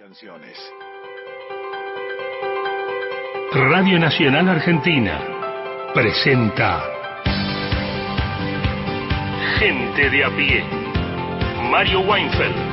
canciones. Radio Nacional Argentina presenta Gente de a pie. Mario Weinfeld.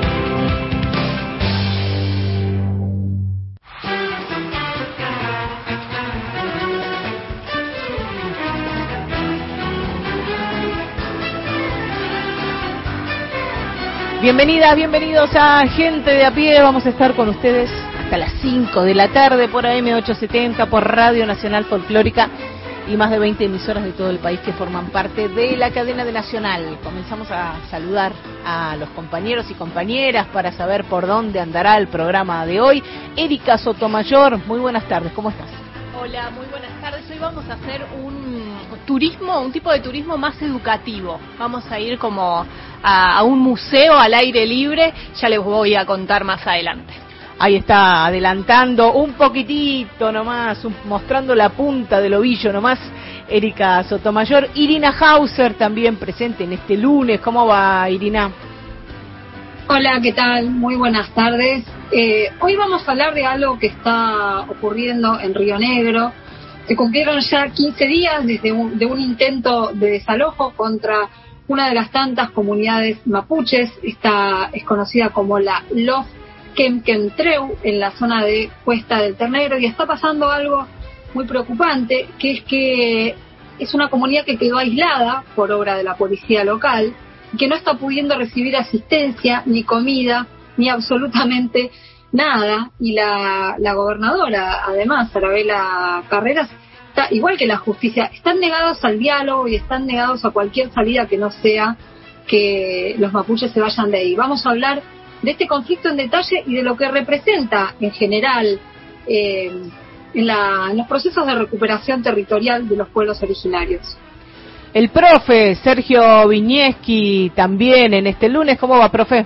Bienvenidas, bienvenidos a Gente de a pie. Vamos a estar con ustedes hasta las 5 de la tarde por AM870, por Radio Nacional Folclórica y más de 20 emisoras de todo el país que forman parte de la cadena de Nacional. Comenzamos a saludar a los compañeros y compañeras para saber por dónde andará el programa de hoy. Erika Sotomayor, muy buenas tardes, ¿cómo estás? Hola, muy buenas tardes. Hoy vamos a hacer un tipo de turismo más educativo. Vamos a ir como a un museo al aire libre, ya les voy a contar más adelante. Ahí está, adelantando un poquitito nomás, mostrando la punta del ovillo nomás, Erika Sotomayor. Irina Hauser también presente en este lunes. ¿Cómo va, Irina? Hola, ¿qué tal? Muy buenas tardes. Hoy vamos a hablar de algo que está ocurriendo en Río Negro. Se cumplieron ya 15 días desde un intento de desalojo contra una de las tantas comunidades mapuches. Esta es conocida como la Los Quemquentreu, en la zona de Cuesta del Ternero, y está pasando algo muy preocupante, que es que es una comunidad que quedó aislada por obra de la policía local, que no está pudiendo recibir asistencia, ni comida, ni absolutamente nada, y la gobernadora, además, Arabela Carreras, está, igual que la justicia, están negados al diálogo y están negados a cualquier salida que no sea que los mapuches se vayan de ahí. Vamos a hablar de este conflicto en detalle y de lo que representa en general en los procesos de recuperación territorial de los pueblos originarios. El profe Sergio Viñeski también en este lunes. ¿Cómo va, profe?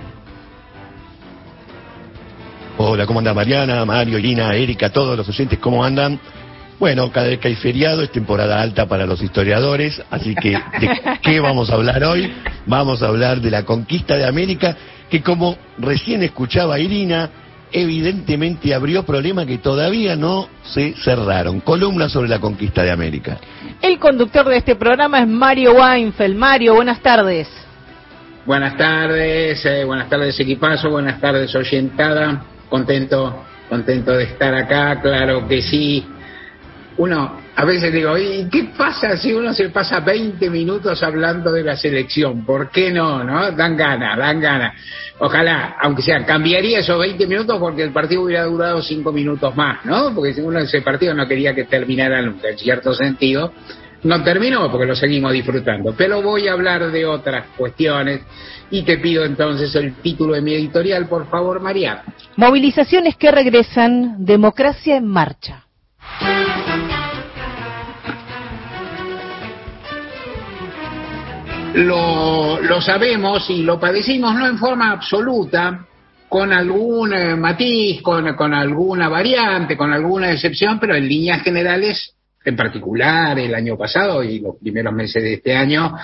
Hola, ¿cómo anda Mariana, Mario, Irina, Erika, todos los oyentes, ¿cómo andan? Bueno, cada vez que hay feriado es temporada alta para los historiadores, así que ¿de qué vamos a hablar hoy? Vamos a hablar de la conquista de América, que como recién escuchaba Irina, evidentemente abrió problemas que todavía no se cerraron. Columna sobre la conquista de América. El conductor de este programa es Mario Weinfeld. Mario, buenas tardes. Buenas tardes equipazo, buenas tardes oyentada. Contento de estar acá, claro que sí. Uno, a veces digo, ¿y qué pasa si uno se pasa 20 minutos hablando de la selección? ¿Por qué no? Dan ganas. Ojalá, aunque sea, cambiaría esos 20 minutos porque el partido hubiera durado 5 minutos más, ¿no? Porque uno ese partido no quería que terminara nunca, en cierto sentido. No terminó porque lo seguimos disfrutando. Pero voy a hablar de otras cuestiones y te pido entonces el título de mi editorial, por favor, Mariana. Movilizaciones que regresan, democracia en marcha. Lo sabemos y lo padecimos no en forma absoluta, con algún matiz, con alguna variante, con alguna excepción, pero en líneas generales, en particular el año pasado y los primeros meses de este año,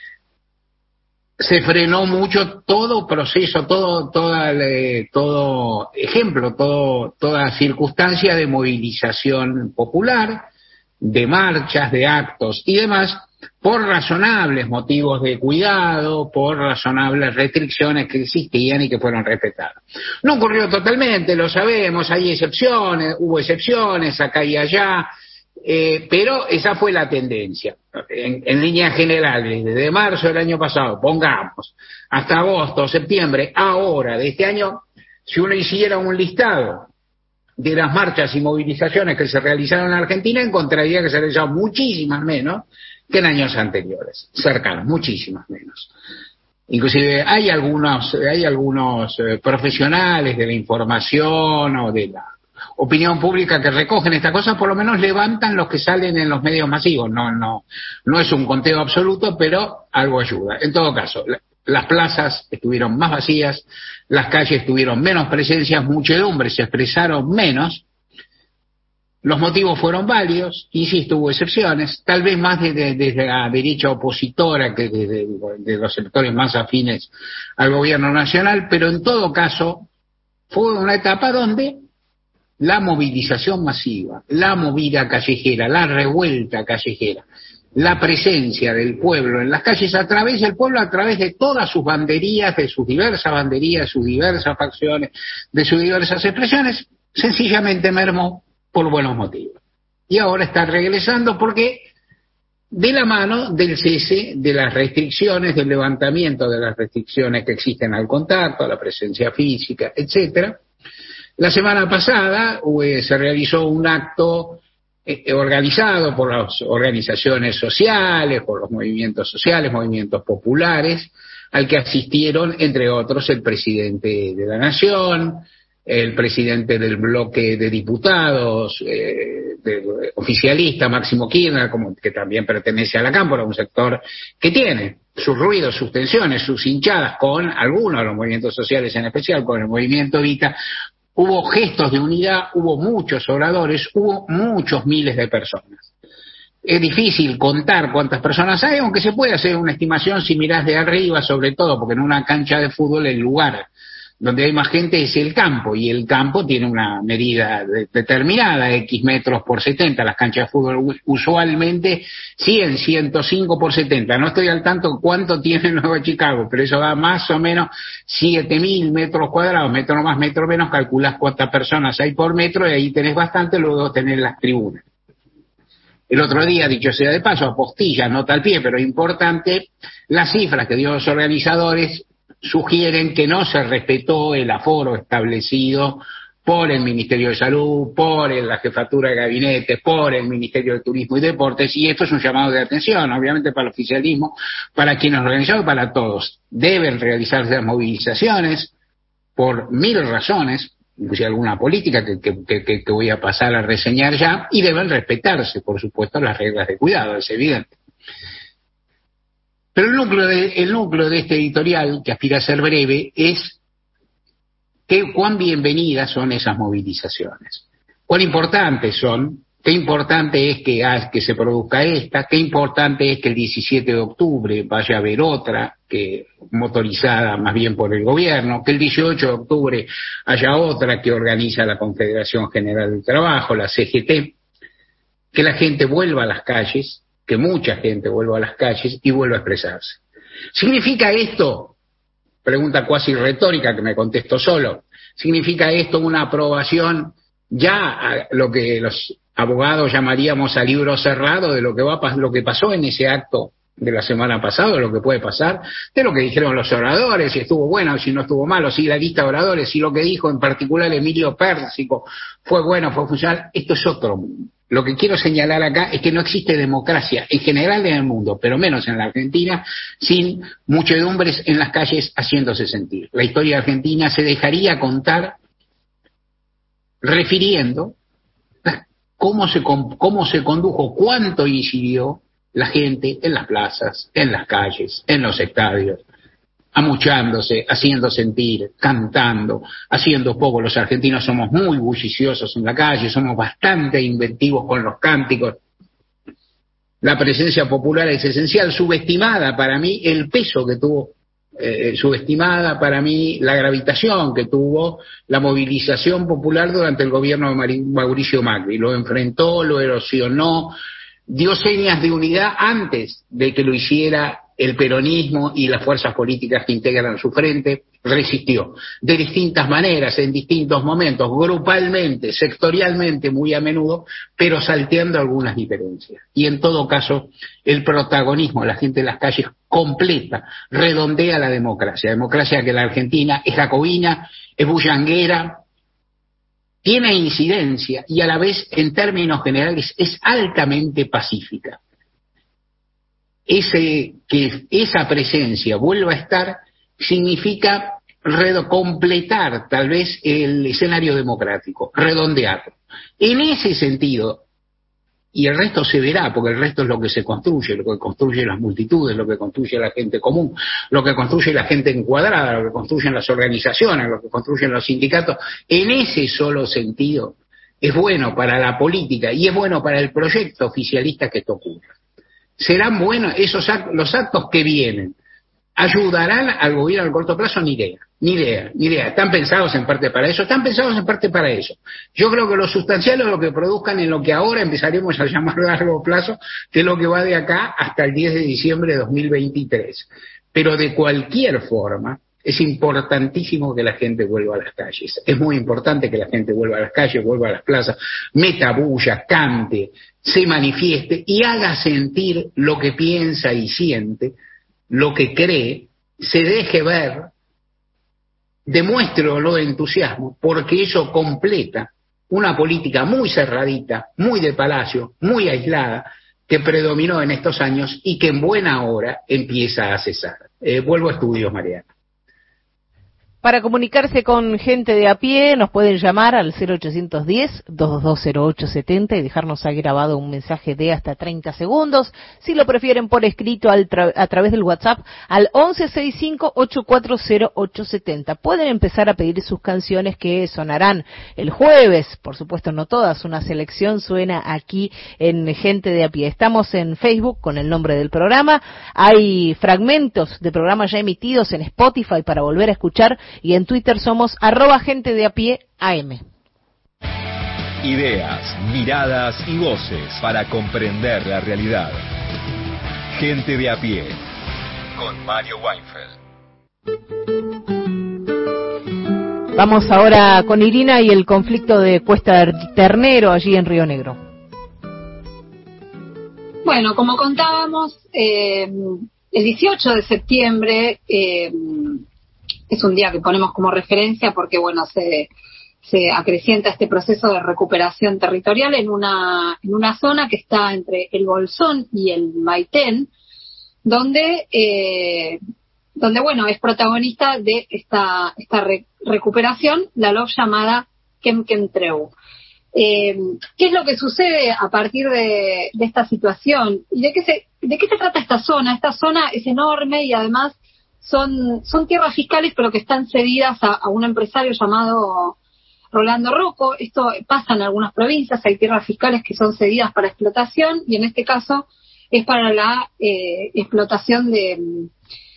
se frenó mucho todo proceso, todo ejemplo, toda circunstancia de movilización popular, de marchas, de actos y demás, por razonables motivos de cuidado, por razonables restricciones que existían y que fueron respetadas. No ocurrió totalmente, lo sabemos, hay excepciones, hubo excepciones acá y allá, pero esa fue la tendencia. En líneas generales, desde marzo del año pasado, pongamos, hasta agosto, septiembre, ahora de este año, si uno hiciera un listado de las marchas y movilizaciones que se realizaron en Argentina, encontraría que se realizaron muchísimas menos que en años anteriores, cercanos, muchísimas menos. Inclusive hay algunos profesionales de la información o de la opinión pública que recogen estas cosas, por lo menos levantan los que salen en los medios masivos. No es un conteo absoluto, pero algo ayuda. En todo caso, las plazas estuvieron más vacías, las calles tuvieron menos presencias, muchedumbres se expresaron menos. Los motivos fueron válidos, insisto, hubo excepciones, tal vez más desde la derecha opositora que de los sectores más afines al gobierno nacional, pero en todo caso fue una etapa donde la movilización masiva, la movida callejera, la revuelta callejera, la presencia del pueblo en las calles a través del pueblo, a través de todas sus banderías, de sus diversas banderías, sus diversas facciones, de sus diversas expresiones, sencillamente mermó por buenos motivos. Y ahora está regresando porque de la mano del cese de las restricciones, del levantamiento de las restricciones que existen al contacto, a la presencia física, etcétera. La semana pasada se realizó un acto organizado por las organizaciones sociales, por los movimientos sociales, movimientos populares, al que asistieron, entre otros, el presidente de la Nación, el presidente del bloque de diputados oficialista, Máximo Kirchner, que también pertenece a la Cámpora, un sector que tiene sus ruidos, sus tensiones, sus hinchadas con algunos de los movimientos sociales, en especial con el movimiento Evita. Hubo gestos de unidad, hubo muchos oradores, hubo muchos miles de personas. Es difícil contar cuántas personas hay, aunque se puede hacer una estimación si mirás de arriba, sobre todo, porque en una cancha de fútbol el lugar donde hay más gente es el campo, y el campo tiene una medida determinada, X metros por 70, las canchas de fútbol usualmente 100, 105 por 70, no estoy al tanto cuánto tiene Nueva Chicago, pero eso da más o menos 7.000 metros cuadrados, metro más, metro menos, calculás cuántas personas hay por metro, y ahí tenés bastante, luego tenés las tribunas. El otro día, dicho sea de paso, apostilla, nota al pie, pero importante, las cifras que dio los organizadores sugieren que no se respetó el aforo establecido por el Ministerio de Salud, por la Jefatura de Gabinete, por el Ministerio de Turismo y Deportes, y esto es un llamado de atención, obviamente para el oficialismo, para quienes organizaron, para todos. Deben realizarse las movilizaciones por 1000 razones, inclusive alguna política que voy a pasar a reseñar ya, y deben respetarse, por supuesto, las reglas de cuidado, es evidente. Pero el núcleo de este editorial, que aspira a ser breve, es cuán bienvenidas son esas movilizaciones, cuán importantes son, qué importante es que se produzca esta, qué importante es que el 17 de octubre vaya a haber otra, que motorizada más bien por el gobierno, que el 18 de octubre haya otra que organiza la Confederación General del Trabajo, la CGT, que la gente vuelva a las calles, que mucha gente vuelva a las calles y vuelva a expresarse. ¿Significa esto? Pregunta cuasi retórica que me contesto solo. ¿Significa esto una aprobación ya a lo que los abogados llamaríamos a libro cerrado de lo que pasó en ese acto de la semana pasada, de lo que puede pasar, de lo que dijeron los oradores, si estuvo bueno, si no estuvo malo, si la lista de oradores, si lo que dijo en particular Emilio Pérsico fue bueno, fue funcional? Esto es otro mundo. Lo que quiero señalar acá es que no existe democracia en general en el mundo, pero menos en la Argentina, sin muchedumbres en las calles haciéndose sentir. La historia argentina se dejaría contar refiriendo cómo se condujo, cuánto incidió la gente en las plazas, en las calles, en los estadios, amuchándose, haciendo sentir, cantando, haciendo poco. Los argentinos somos muy bulliciosos en la calle, somos bastante inventivos con los cánticos. La presencia popular es esencial, subestimada para mí el peso que tuvo, subestimada para mí la gravitación que tuvo la movilización popular durante el gobierno de Mauricio Macri. Lo enfrentó, lo erosionó, dio señas de unidad antes de que lo hiciera el peronismo y las fuerzas políticas que integran su frente. Resistió de distintas maneras, en distintos momentos, grupalmente, sectorialmente, muy a menudo, pero salteando algunas diferencias. Y en todo caso, el protagonismo de la gente en las calles completa, redondea la democracia que la Argentina es jacobina, es bullanguera, tiene incidencia y a la vez, en términos generales, es altamente pacífica. Que esa presencia vuelva a estar significa completar tal vez el escenario democrático, redondearlo. En ese sentido, y el resto se verá, porque el resto es lo que se construye, lo que construye las multitudes, lo que construye la gente común, lo que construye la gente encuadrada, lo que construyen las organizaciones, lo que construyen los sindicatos. En ese solo sentido es bueno para la política y es bueno para el proyecto oficialista que esto ocurra. Serán buenos los actos que vienen, ¿Ayudarán al gobierno a corto plazo? Ni idea. ¿Están pensados en parte para eso? Están pensados en parte para eso. Yo creo que lo sustancial es lo que produzcan en lo que ahora empezaremos a llamar largo plazo, que es lo que va de acá hasta el 10 de diciembre de 2023. Pero de cualquier forma, es importantísimo que la gente vuelva a las calles. Es muy importante que la gente vuelva a las calles, vuelva a las plazas, meta bulla, cante, se manifieste y haga sentir lo que piensa y siente, lo que cree, se deje ver, demuestre olor de entusiasmo, porque eso completa una política muy cerradita, muy de palacio, muy aislada, que predominó en estos años y que en buena hora empieza a cesar. Vuelvo a estudios, Mariana. Para comunicarse con gente de a pie, nos pueden llamar al 0810-2220870 y dejarnos ahí grabado un mensaje de hasta 30 segundos. Si lo prefieren por escrito a través del WhatsApp al 1165-840870. Pueden empezar a pedir sus canciones que sonarán el jueves. Por supuesto, no todas. Una selección suena aquí en Gente de a pie. Estamos en Facebook con el nombre del programa. Hay fragmentos de programas ya emitidos en Spotify para volver a escuchar. Y en Twitter somos @gentedeapié.am. Ideas, miradas y voces para comprender la realidad. Gente de a pie, con Mario Weinfeld. Vamos ahora con Irina y el conflicto de Cuesta Ternero allí en Río Negro. Bueno, como contábamos, el 18 de septiembre es un día que ponemos como referencia porque, bueno, se acrecienta este proceso de recuperación territorial en una zona que está entre el Bolsón y el Maitén, donde bueno, es protagonista de esta recuperación la LOF llamada Kemkentreu. ¿Qué es lo que sucede a partir de esta situación? ¿Y de qué se trata esta zona? Esta zona es enorme y además son tierras fiscales, pero que están cedidas a un empresario llamado Rolando Rocco. Esto pasa en algunas provincias, hay tierras fiscales que son cedidas para explotación, y en este caso es para la explotación de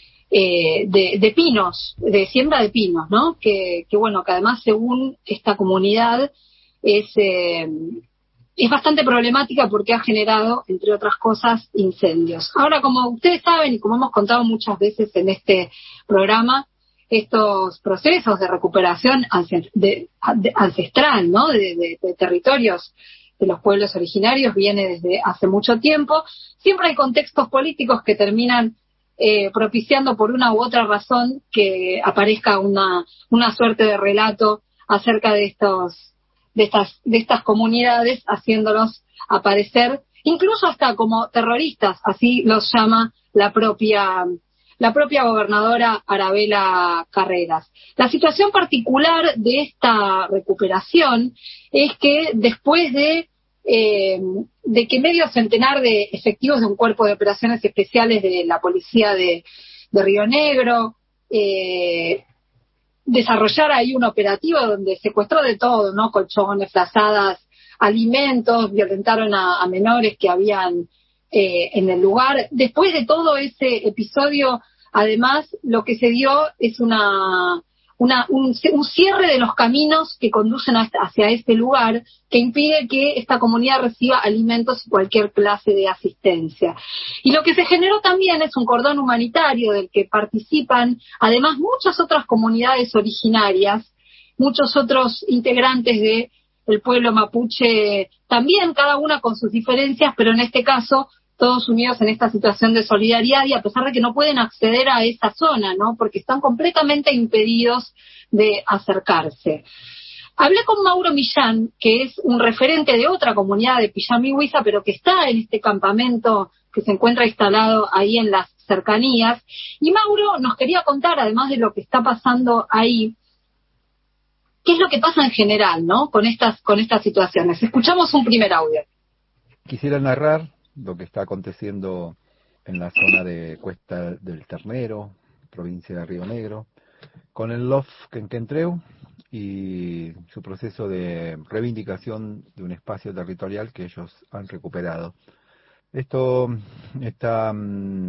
pinos, de siembra de pinos, ¿no? Que bueno, que además según esta comunidad es bastante problemática porque ha generado, entre otras cosas, incendios. Ahora, como ustedes saben y como hemos contado muchas veces en este programa, estos procesos de recuperación ancestral, ¿no? de territorios de los pueblos originarios viene desde hace mucho tiempo. Siempre hay contextos políticos que terminan propiciando por una u otra razón que aparezca una suerte de relato acerca de estas comunidades, haciéndolos aparecer incluso hasta como terroristas, así los llama la propia gobernadora Arabela Carreras. La situación particular de esta recuperación es que después de que medio centenar de efectivos de un cuerpo de operaciones especiales de la policía de Río Negro desarrollar ahí un operativo donde secuestró de todo, ¿no? Colchones, frazadas, alimentos, violentaron a menores que habían en el lugar. Después de todo ese episodio, además, lo que se dio es un cierre de los caminos que conducen hacia este lugar, que impide que esta comunidad reciba alimentos y cualquier clase de asistencia. Y lo que se generó también es un cordón humanitario del que participan, además, muchas otras comunidades originarias, muchos otros integrantes del pueblo mapuche, también cada una con sus diferencias, pero en este caso todos unidos en esta situación de solidaridad, y a pesar de que no pueden acceder a esa zona, ¿no? Porque están completamente impedidos de acercarse. Hablé con Mauro Millán, que es un referente de otra comunidad de Pijamí-Huiza, pero que está en este campamento que se encuentra instalado ahí en las cercanías, y Mauro nos quería contar, además de lo que está pasando ahí, qué es lo que pasa en general, ¿no? Con estas situaciones. Escuchamos un primer audio. Quisiera narrar lo que está aconteciendo en la zona de Cuesta del Ternero, provincia de Río Negro, con el LOF Kemkentreu y su proceso de reivindicación de un espacio territorial que ellos han recuperado. Esto está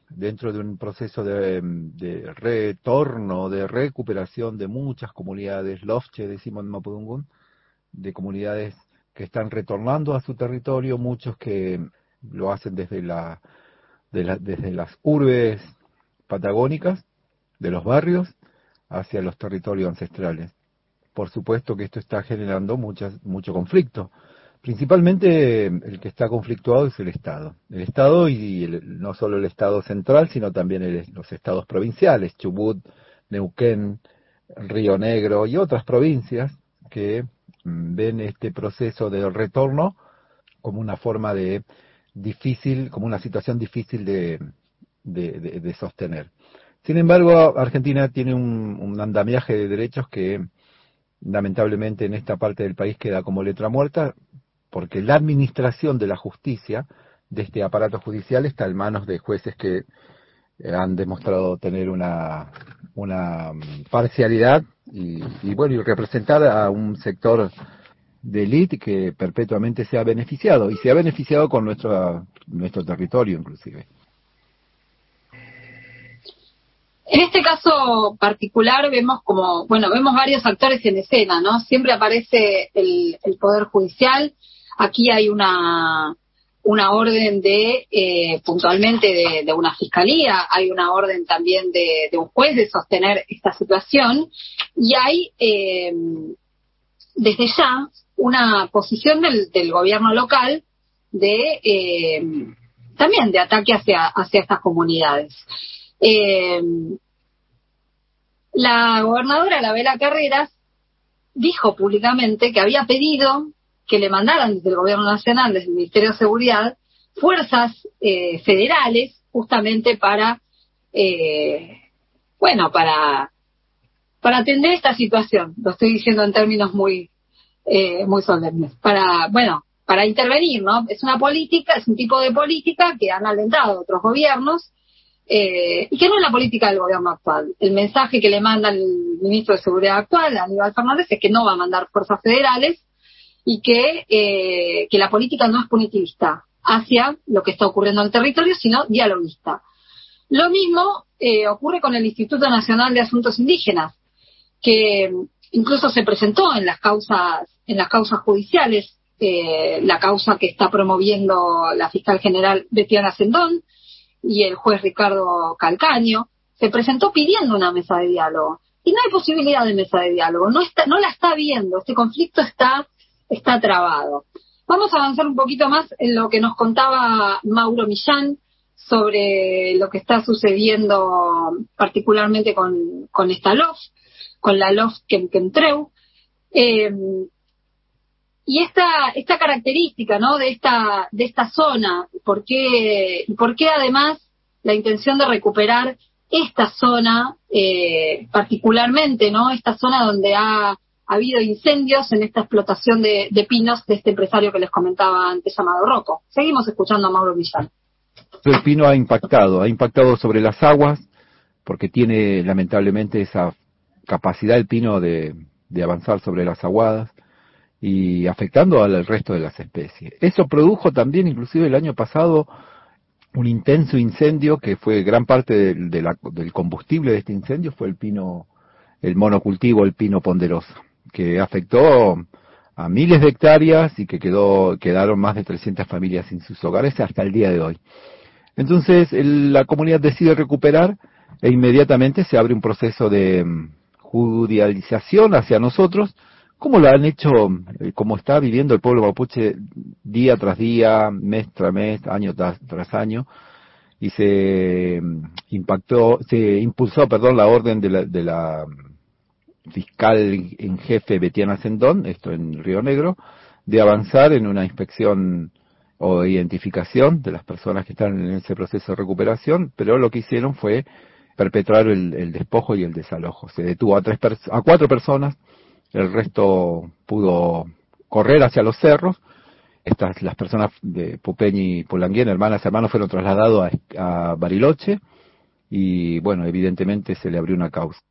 dentro de un proceso de retorno, de recuperación de muchas comunidades, lofche decimos en Mapudungun, de comunidades que están retornando a su territorio, muchos que lo hacen desde desde las urbes patagónicas, de los barrios, hacia los territorios ancestrales. Por supuesto que esto está generando mucho conflicto. Principalmente el que está conflictuado es el Estado. El Estado no solo el Estado central, sino también los estados provinciales, Chubut, Neuquén, Río Negro y otras provincias que ven este proceso de retorno como una forma como una situación difícil de sostener. Sin embargo, Argentina tiene un andamiaje de derechos que lamentablemente en esta parte del país queda como letra muerta, porque la administración de la justicia, de este aparato judicial, está en manos de jueces que han demostrado tener una parcialidad y representar a un sector de élite que perpetuamente se ha beneficiado, y se ha beneficiado con nuestro territorio inclusive. En este caso particular vemos vemos varios actores en escena, ¿no? Siempre aparece el Poder Judicial. Aquí hay una orden puntualmente de una fiscalía, hay una orden también de un juez de sostener esta situación, y hay desde ya una posición del gobierno local también de ataque hacia estas comunidades. La gobernadora Labela Carreras dijo públicamente que había pedido que le mandaran desde el gobierno nacional, desde el Ministerio de Seguridad, fuerzas federales justamente para atender esta situación. Lo estoy diciendo en términos muy solemnes. Para intervenir, ¿no? Es un tipo de política que han alentado otros gobiernos y que no es la política del gobierno actual. El mensaje que le manda el ministro de Seguridad actual, Aníbal Fernández, es que no va a mandar fuerzas federales y que la política no es punitivista hacia lo que está ocurriendo en el territorio, sino dialoguista. Lo mismo ocurre con el Instituto Nacional de Asuntos Indígenas, que incluso se presentó en las causas judiciales, la causa que está promoviendo la fiscal general Betiana Sendón y el juez Ricardo Calcaño, se presentó pidiendo una mesa de diálogo. Y no hay posibilidad de mesa de diálogo, no la está viendo, este conflicto está trabado. Vamos a avanzar un poquito más en lo que nos contaba Mauro Millán sobre lo que está sucediendo particularmente con esta LOF, con la LOF Quenquentreu. Y esta característica, ¿no?, de esta zona, ¿por qué además la intención de recuperar esta zona, particularmente, ¿no?, esta zona donde ha habido incendios en esta explotación de pinos de este empresario que les comentaba antes, llamado Rocco? Seguimos escuchando a Mauro Millán. El pino ha impactado sobre las aguas, porque tiene lamentablemente esa capacidad el pino de avanzar sobre las aguadas, y afectando al resto de las especies. Eso produjo también, inclusive el año pasado, un intenso incendio que fue gran parte del combustible de este incendio fue el monocultivo, el pino ponderosa, que afectó a miles de hectáreas y que quedaron más de 300 familias sin sus hogares hasta el día de hoy. Entonces la comunidad decide recuperar e inmediatamente se abre un proceso de judicialización hacia nosotros, como lo han hecho, como está viviendo el pueblo mapuche día tras día, mes tras mes, año tras año, y se impulsó la orden de la fiscal en jefe Betiana Sendón, esto en Río Negro, de avanzar en una inspección o identificación de las personas que están en ese proceso de recuperación, pero lo que hicieron fue perpetrar el despojo y el desalojo. Se detuvo a 4 personas. El resto pudo correr hacia los cerros. Las personas de Pupeñi y Pulanguén, hermanos, fueron trasladados a Bariloche y, bueno, evidentemente se le abrió una causa.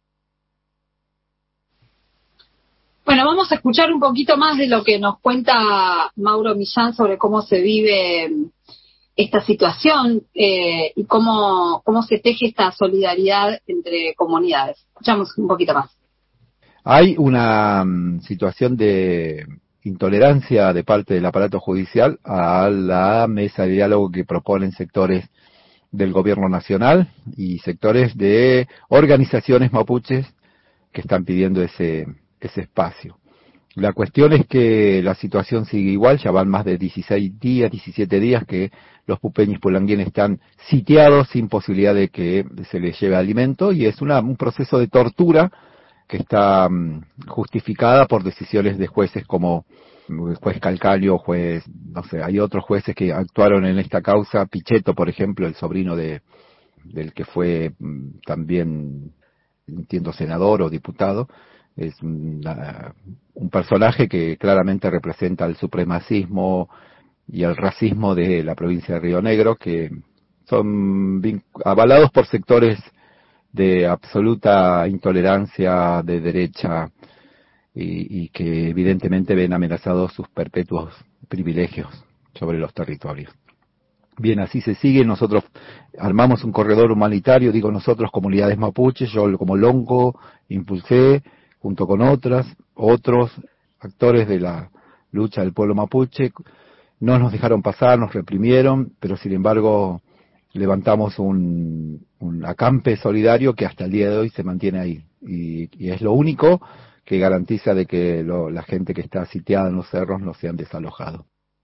Bueno, vamos a escuchar un poquito más de lo que nos cuenta Mauro Millán sobre cómo se vive esta situación y cómo se teje esta solidaridad entre comunidades. Escuchamos un poquito más. Hay una situación de intolerancia de parte del aparato judicial a la mesa de diálogo que proponen sectores del gobierno nacional y sectores de organizaciones mapuches que están pidiendo ese espacio. La cuestión es que la situación sigue igual, ya van más de 16 días, 17 días que los pupeños pulanguíes están sitiados sin posibilidad de que se les lleve alimento, y es un proceso de tortura que está justificada por decisiones de jueces como el juez Calcaño, no sé, hay otros jueces que actuaron en esta causa, Pichetto, por ejemplo, el sobrino del que fue también, entiendo, senador o diputado. Es un personaje que claramente representa el supremacismo y el racismo de la provincia de Río Negro, que son avalados por sectores de absoluta intolerancia de derecha y que evidentemente ven amenazados sus perpetuos privilegios sobre los territorios. Bien, así se sigue. Nosotros armamos un corredor humanitario, digo nosotros, comunidades mapuches, yo como Longo impulsé, junto con otros actores de la lucha del pueblo mapuche. No nos dejaron pasar, nos reprimieron, pero sin embargo levantamos un acampe solidario que hasta el día de hoy se mantiene ahí, y es lo único que garantiza de que la gente que está sitiada en los cerros no sean desalojados.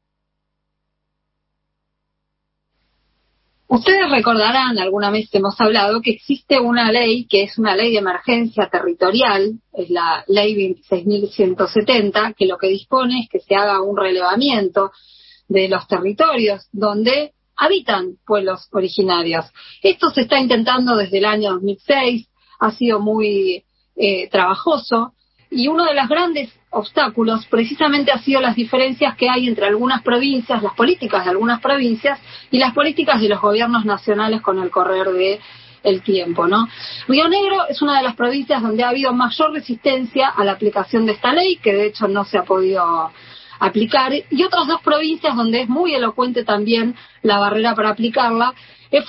Ustedes recordarán, alguna vez hemos hablado, que existe una ley que es una ley de emergencia territorial, es la ley 26.170, que lo que dispone es que se haga un relevamiento de los territorios donde habitan pueblos originarios. Esto se está intentando desde el año 2006, ha sido muy trabajoso, y uno de los grandes obstáculos precisamente ha sido las diferencias que hay entre algunas provincias, las políticas de algunas provincias y las políticas de los gobiernos nacionales con el correr del tiempo, ¿no? Río Negro es una de las provincias donde ha habido mayor resistencia a la aplicación de esta ley, que de hecho no se ha podido aplicar, y otras dos provincias donde es muy elocuente también la barrera para aplicarla es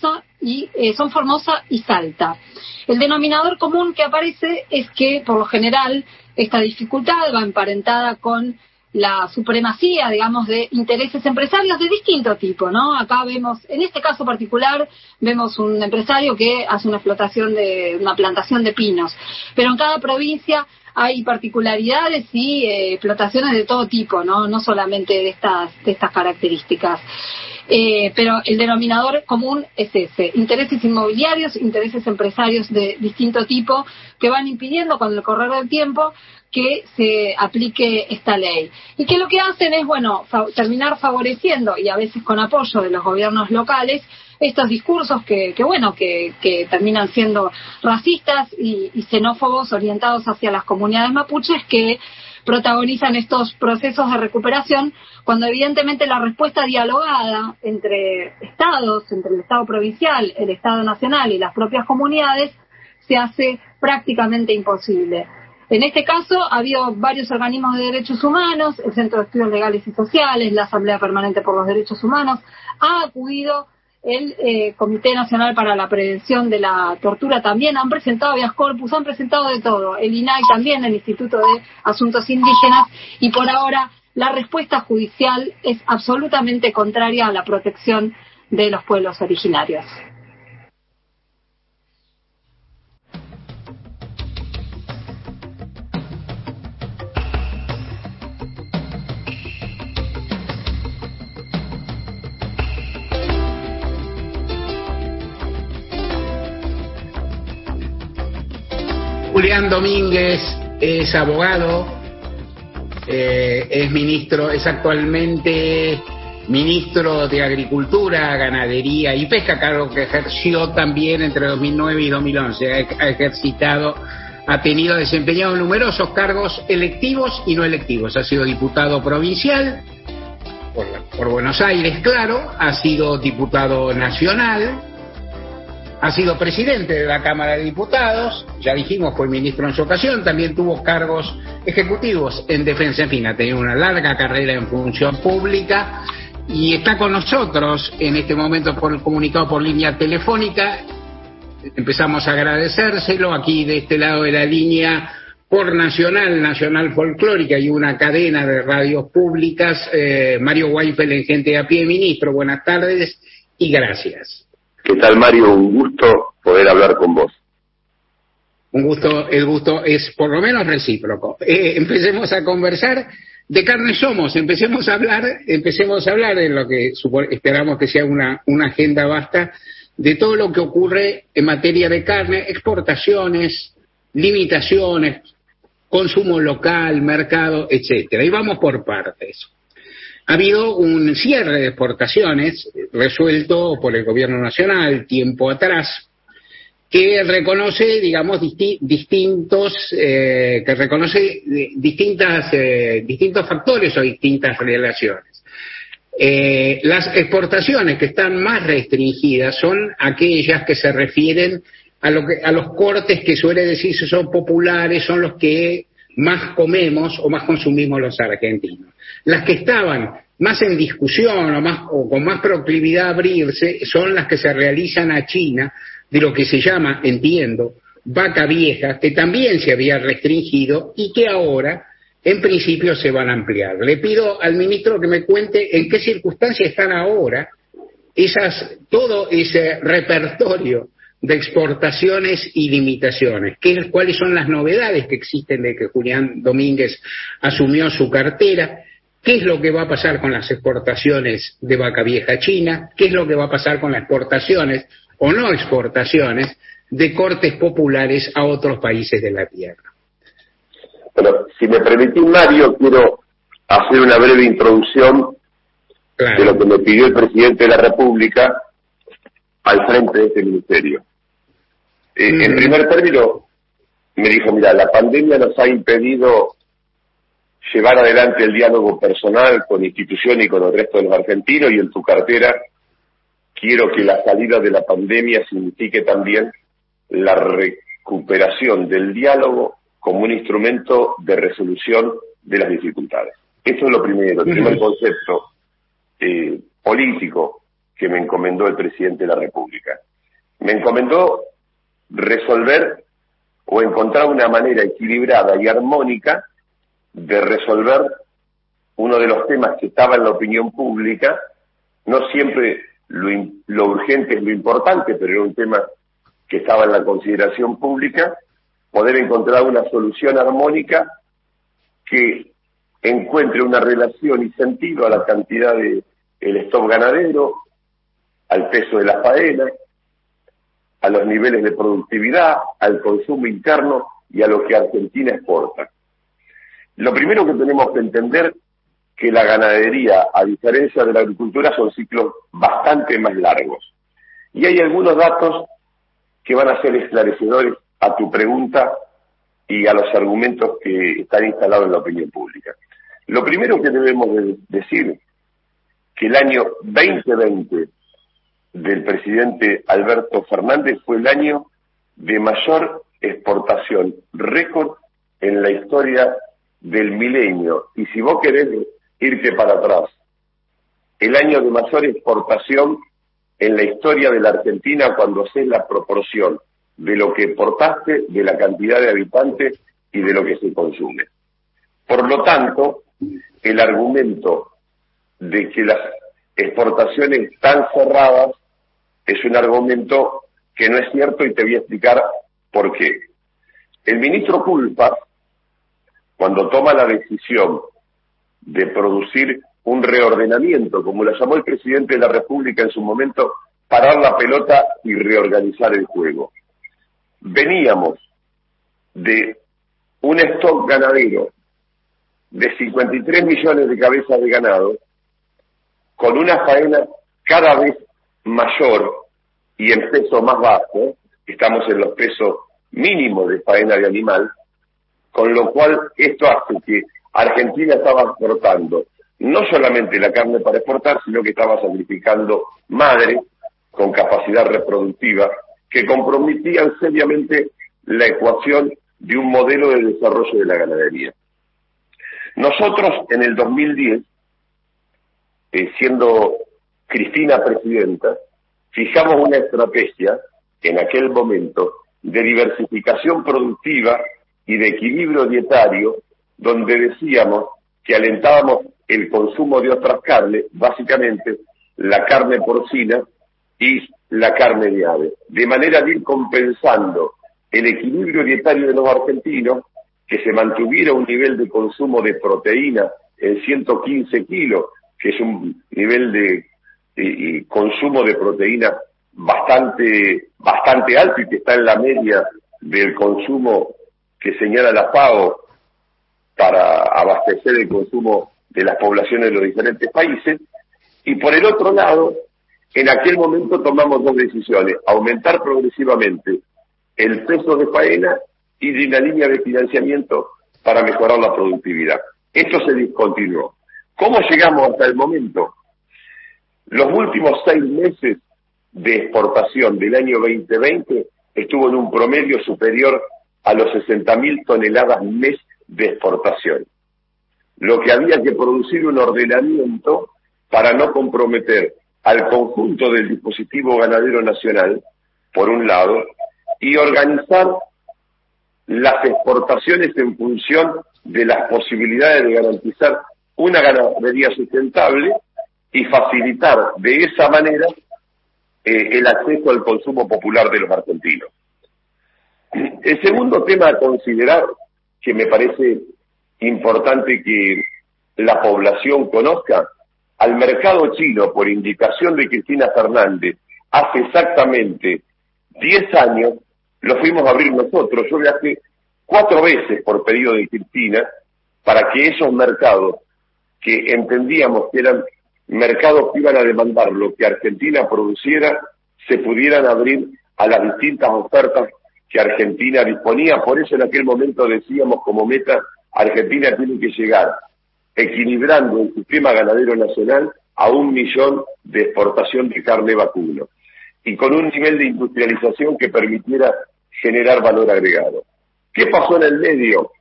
son Formosa y Salta. El denominador común que aparece es que, por lo general, esta dificultad va emparentada con la supremacía, digamos, de intereses empresarios de distinto tipo, ¿no? Acá vemos, en este caso particular, vemos un empresario que hace una plantación de pinos, pero en cada provincia hay particularidades y explotaciones de todo tipo, no solamente de estas características. Pero el denominador común es ese: intereses inmobiliarios, intereses empresarios de distinto tipo que van impidiendo con el correr del tiempo que se aplique esta ley, y que lo que hacen es, terminar favoreciendo, y a veces con apoyo de los gobiernos locales, estos discursos que terminan siendo racistas y xenófobos orientados hacia las comunidades mapuches que protagonizan estos procesos de recuperación, cuando evidentemente la respuesta dialogada entre estados, entre el Estado provincial, el Estado nacional y las propias comunidades, se hace prácticamente imposible. En este caso ha habido varios organismos de derechos humanos, el Centro de Estudios Legales y Sociales, la Asamblea Permanente por los Derechos Humanos, ha acudido el Comité Nacional para la Prevención de la Tortura, también han presentado habeas corpus, han presentado de todo, el INAI también, el Instituto de Asuntos Indígenas, y por ahora la respuesta judicial es absolutamente contraria a la protección de los pueblos originarios. Julián Domínguez es abogado, es actualmente ministro de Agricultura, Ganadería y Pesca, cargo que ejerció también entre 2009 y 2011. Ha desempeñado numerosos cargos electivos y no electivos. Ha sido diputado provincial por Buenos Aires, claro, ha sido diputado nacional, ha sido presidente de la Cámara de Diputados, ya dijimos, fue ministro en su ocasión, también tuvo cargos ejecutivos en defensa, en fin, ha tenido una larga carrera en función pública y está con nosotros en este momento comunicado por línea telefónica. Empezamos a agradecérselo aquí de este lado de la línea por Nacional Folclórica y una cadena de radios públicas, Mario Weifel en Gente de a Pie. Ministro, buenas tardes y gracias. ¿Qué tal, Mario? Un gusto poder hablar con vos. Un gusto, el gusto es por lo menos recíproco. Empecemos a conversar. De carne somos, empecemos a hablar en lo que esperamos que sea una agenda vasta de todo lo que ocurre en materia de carne, exportaciones, limitaciones, consumo local, mercado, etcétera. Y vamos por partes. Ha habido un cierre de exportaciones resuelto por el Gobierno Nacional tiempo atrás, que reconoce, digamos, distintos factores o distintas relaciones. Las exportaciones que están más restringidas son aquellas que se refieren a los cortes que suele decirse son populares, son los que más comemos o más consumimos los argentinos. Las que estaban más en discusión o con más proclividad a abrirse son las que se realizan a China, de lo que se llama, entiendo, vaca vieja, que también se había restringido y que ahora, en principio, se van a ampliar. Le pido al ministro que me cuente en qué circunstancias están ahora todo ese repertorio de exportaciones y limitaciones. ¿Cuáles son las novedades que existen de que Julián Domínguez asumió su cartera? ¿Qué es lo que va a pasar con las exportaciones de vaca vieja a China? ¿Qué es lo que va a pasar con las exportaciones o no exportaciones de cortes populares a otros países de la tierra? Bueno, si me permitís, Mario, quiero hacer una breve introducción de lo que me pidió el presidente de la República al frente de este ministerio. En primer término, me dijo, mira, la pandemia nos ha impedido llevar adelante el diálogo personal con instituciones y con el resto de los argentinos, y en tu cartera quiero que la salida de la pandemia signifique también la recuperación del diálogo como un instrumento de resolución de las dificultades. Eso es lo primero, el primer concepto político que me encomendó el presidente de la República. Me encomendó resolver o encontrar una manera equilibrada y armónica de resolver uno de los temas que estaba en la opinión pública. No siempre lo urgente es lo importante, pero era un tema que estaba en la consideración pública, poder encontrar una solución armónica que encuentre una relación y sentido a la cantidad de el stock ganadero, al peso de la faena, a los niveles de productividad, al consumo interno y a lo que Argentina exporta. Lo primero que tenemos que entender que la ganadería, a diferencia de la agricultura, son ciclos bastante más largos. Y hay algunos datos que van a ser esclarecedores a tu pregunta y a los argumentos que están instalados en la opinión pública. Lo primero que debemos decir, que el año 2020 del presidente Alberto Fernández fue el año de mayor exportación, récord en la historia del milenio. Y si vos querés irte para atrás, el año de mayor exportación en la historia de la Argentina cuando haces la proporción de lo que exportaste, de la cantidad de habitantes y de lo que se consume. Por lo tanto, el argumento de que las exportaciones están cerradas es un argumento que no es cierto, y te voy a explicar por qué. El ministro Culfas, cuando toma la decisión de producir un reordenamiento, como lo llamó el presidente de la República en su momento, parar la pelota y reorganizar el juego. Veníamos de un stock ganadero de 53 millones de cabezas de ganado, con una faena cada vez mayor y en peso más bajo, estamos en los pesos mínimos de faena de animal, con lo cual esto hace que Argentina estaba exportando no solamente la carne para exportar, sino que estaba sacrificando madres con capacidad reproductiva que comprometían seriamente la ecuación de un modelo de desarrollo de la ganadería. Nosotros en el 2010 siendo Cristina presidenta, fijamos una estrategia en aquel momento de diversificación productiva y de equilibrio dietario, donde decíamos que alentábamos el consumo de otras carnes, básicamente la carne porcina y la carne de ave, de manera de ir compensando el equilibrio dietario de los argentinos, que se mantuviera un nivel de consumo de proteína en 115 kilos, que es un nivel de consumo de proteína bastante alto y que está en la media del consumo que señala la FAO para abastecer el consumo de las poblaciones de los diferentes países. Y por el otro lado, en aquel momento tomamos dos decisiones: aumentar progresivamente el peso de faena y de una línea de financiamiento para mejorar la productividad. Esto se discontinuó. ¿Cómo llegamos hasta el momento? Los últimos 6 meses de exportación del año 2020 estuvo en un promedio superior a los 60.000 toneladas mes de exportación. Lo que había que producir un ordenamiento para no comprometer al conjunto del dispositivo ganadero nacional, por un lado, y organizar las exportaciones en función de las posibilidades de garantizar una ganadería sustentable y facilitar de esa manera el acceso al consumo popular de los argentinos. El segundo tema a considerar, que me parece importante que la población conozca, al mercado chino, por indicación de Cristina Fernández, hace exactamente 10 años, lo fuimos a abrir nosotros. Yo viajé 4 veces por pedido de Cristina para que esos mercados, que entendíamos que eran mercados que iban a demandar lo que Argentina produciera, se pudieran abrir a las distintas ofertas que Argentina disponía. Por eso en aquel momento decíamos como meta, Argentina tiene que llegar equilibrando el sistema ganadero nacional a 1 millón de exportación de carne vacuno y con un nivel de industrialización que permitiera generar valor agregado. ¿Qué pasó en el medio?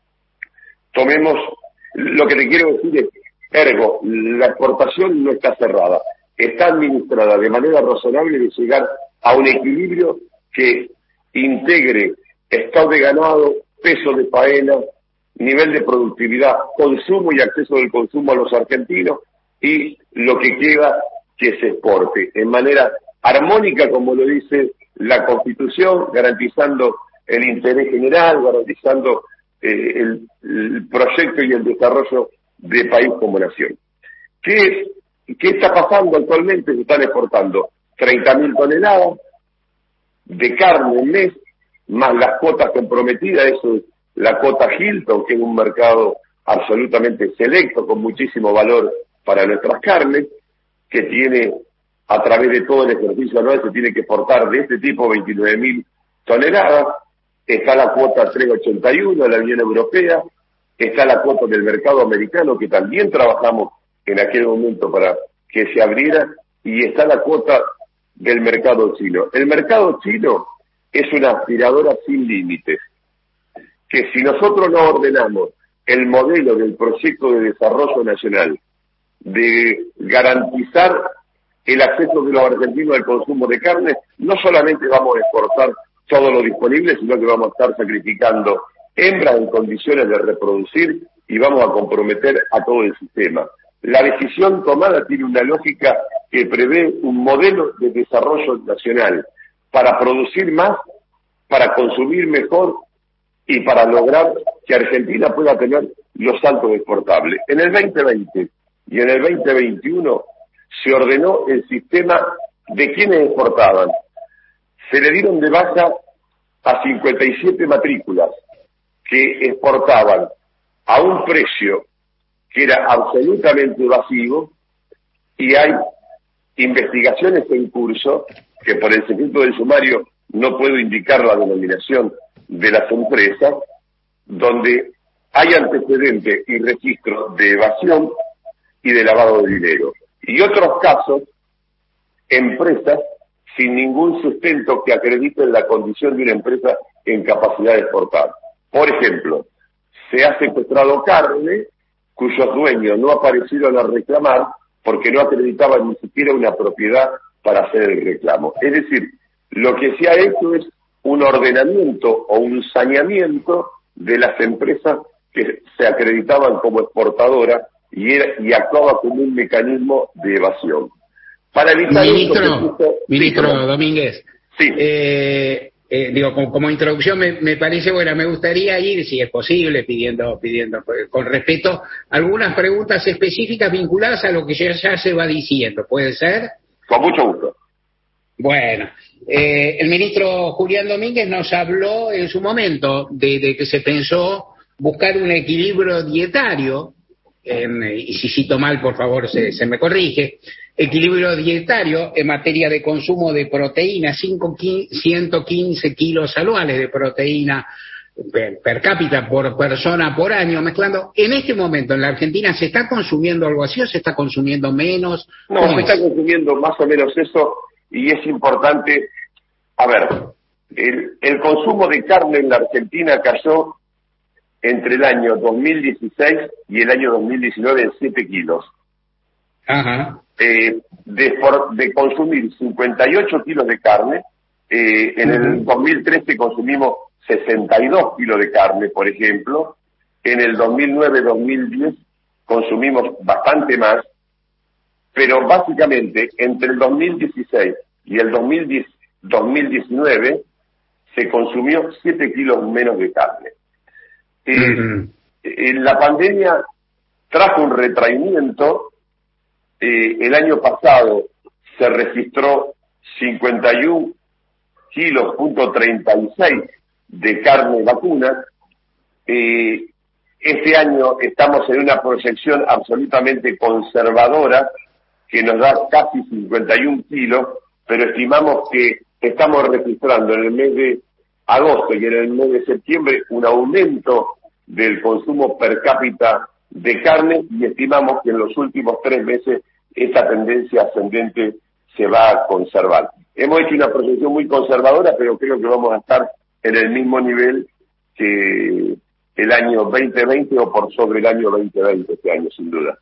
Tomemos, lo que te quiero decir es, ergo, la exportación no está cerrada, está administrada de manera razonable de llegar a un equilibrio que integre stock de ganado, peso de faena, nivel de productividad, consumo y acceso del consumo a los argentinos, y lo que queda que se exporte en manera armónica, como lo dice la Constitución, garantizando el interés general, garantizando el proyecto y el desarrollo de país como nación. ¿Qué está pasando actualmente? Se están exportando 30.000 toneladas de carne en mes, más las cuotas comprometidas. Eso es la cuota Hilton, que es un mercado absolutamente selecto, con muchísimo valor para nuestras carnes, que tiene, a través de todo el ejercicio anual, se tiene que exportar de este tipo 29.000 toneladas. Está la cuota 381 de la Unión Europea, está la cuota del mercado americano, que también trabajamos en aquel momento para que se abriera, y está la cuota del mercado chino. El mercado chino es una aspiradora sin límites, que si nosotros no ordenamos el modelo del proyecto de desarrollo nacional, de garantizar el acceso de los argentinos al consumo de carne, no solamente vamos a exportar todo lo disponible, sino que vamos a estar sacrificando hembras en condiciones de reproducir y vamos a comprometer a todo el sistema. La decisión tomada tiene una lógica que prevé un modelo de desarrollo nacional para producir más, para consumir mejor y para lograr que Argentina pueda tener los saltos exportables. En el 2020 y en el 2021 se ordenó el sistema de quienes exportaban. Se le dieron de baja a 57 matrículas que exportaban a un precio que era absolutamente evasivo, y hay investigaciones en curso, que por el secreto del sumario no puedo indicar la denominación de las empresas, donde hay antecedentes y registros de evasión y de lavado de dinero. Y otros casos, empresas sin ningún sustento que acredite la condición de una empresa en capacidad de exportar. Por ejemplo, se ha secuestrado carne cuyos dueños no aparecieron a reclamar porque no acreditaban ni siquiera una propiedad para hacer el reclamo. Es decir, lo que se ha hecho es un ordenamiento o un saneamiento de las empresas que se acreditaban como exportadoras y actuaba como un mecanismo de evasión. Para evitar Ministro Domínguez, sí. Como introducción me parece buena. Me gustaría ir, si es posible, pidiendo con respeto algunas preguntas específicas vinculadas a lo que ya se va diciendo. ¿Puede ser? Con mucho gusto. Bueno, el ministro Julián Domínguez nos habló en su momento de que se pensó buscar un equilibrio dietario, y si cito mal, por favor, se me corrige, equilibrio dietario en materia de consumo de proteína, 115 kilos anuales de proteína per cápita por persona por año, mezclando. En este momento en la Argentina, ¿se está consumiendo algo así o se está consumiendo menos? No, se está consumiendo más o menos eso, y es importante. A ver, el consumo de carne en la Argentina cayó entre el año 2016 y el año 2019 en 7 kilos. Ajá. De consumir 58 kilos de carne, en el 2013 consumimos 62 kilos de carne, por ejemplo. En el 2009-2010 consumimos bastante más, pero básicamente entre el 2016 y el 2019 se consumió 7 kilos menos de carne. La pandemia trajo un retraimiento. El año pasado se registró 51 kilos, .36 de carne vacuna. Este año estamos en una proyección absolutamente conservadora que nos da casi 51 kilos, pero estimamos que estamos registrando en el mes de agosto y en el mes de septiembre un aumento del consumo per cápita de carne, y estimamos que en los últimos 3 meses esta tendencia ascendente se va a conservar. Hemos hecho una proyección muy conservadora, pero creo que vamos a estar en el mismo nivel que el año 2020 o por sobre el año 2020 este año, sin duda.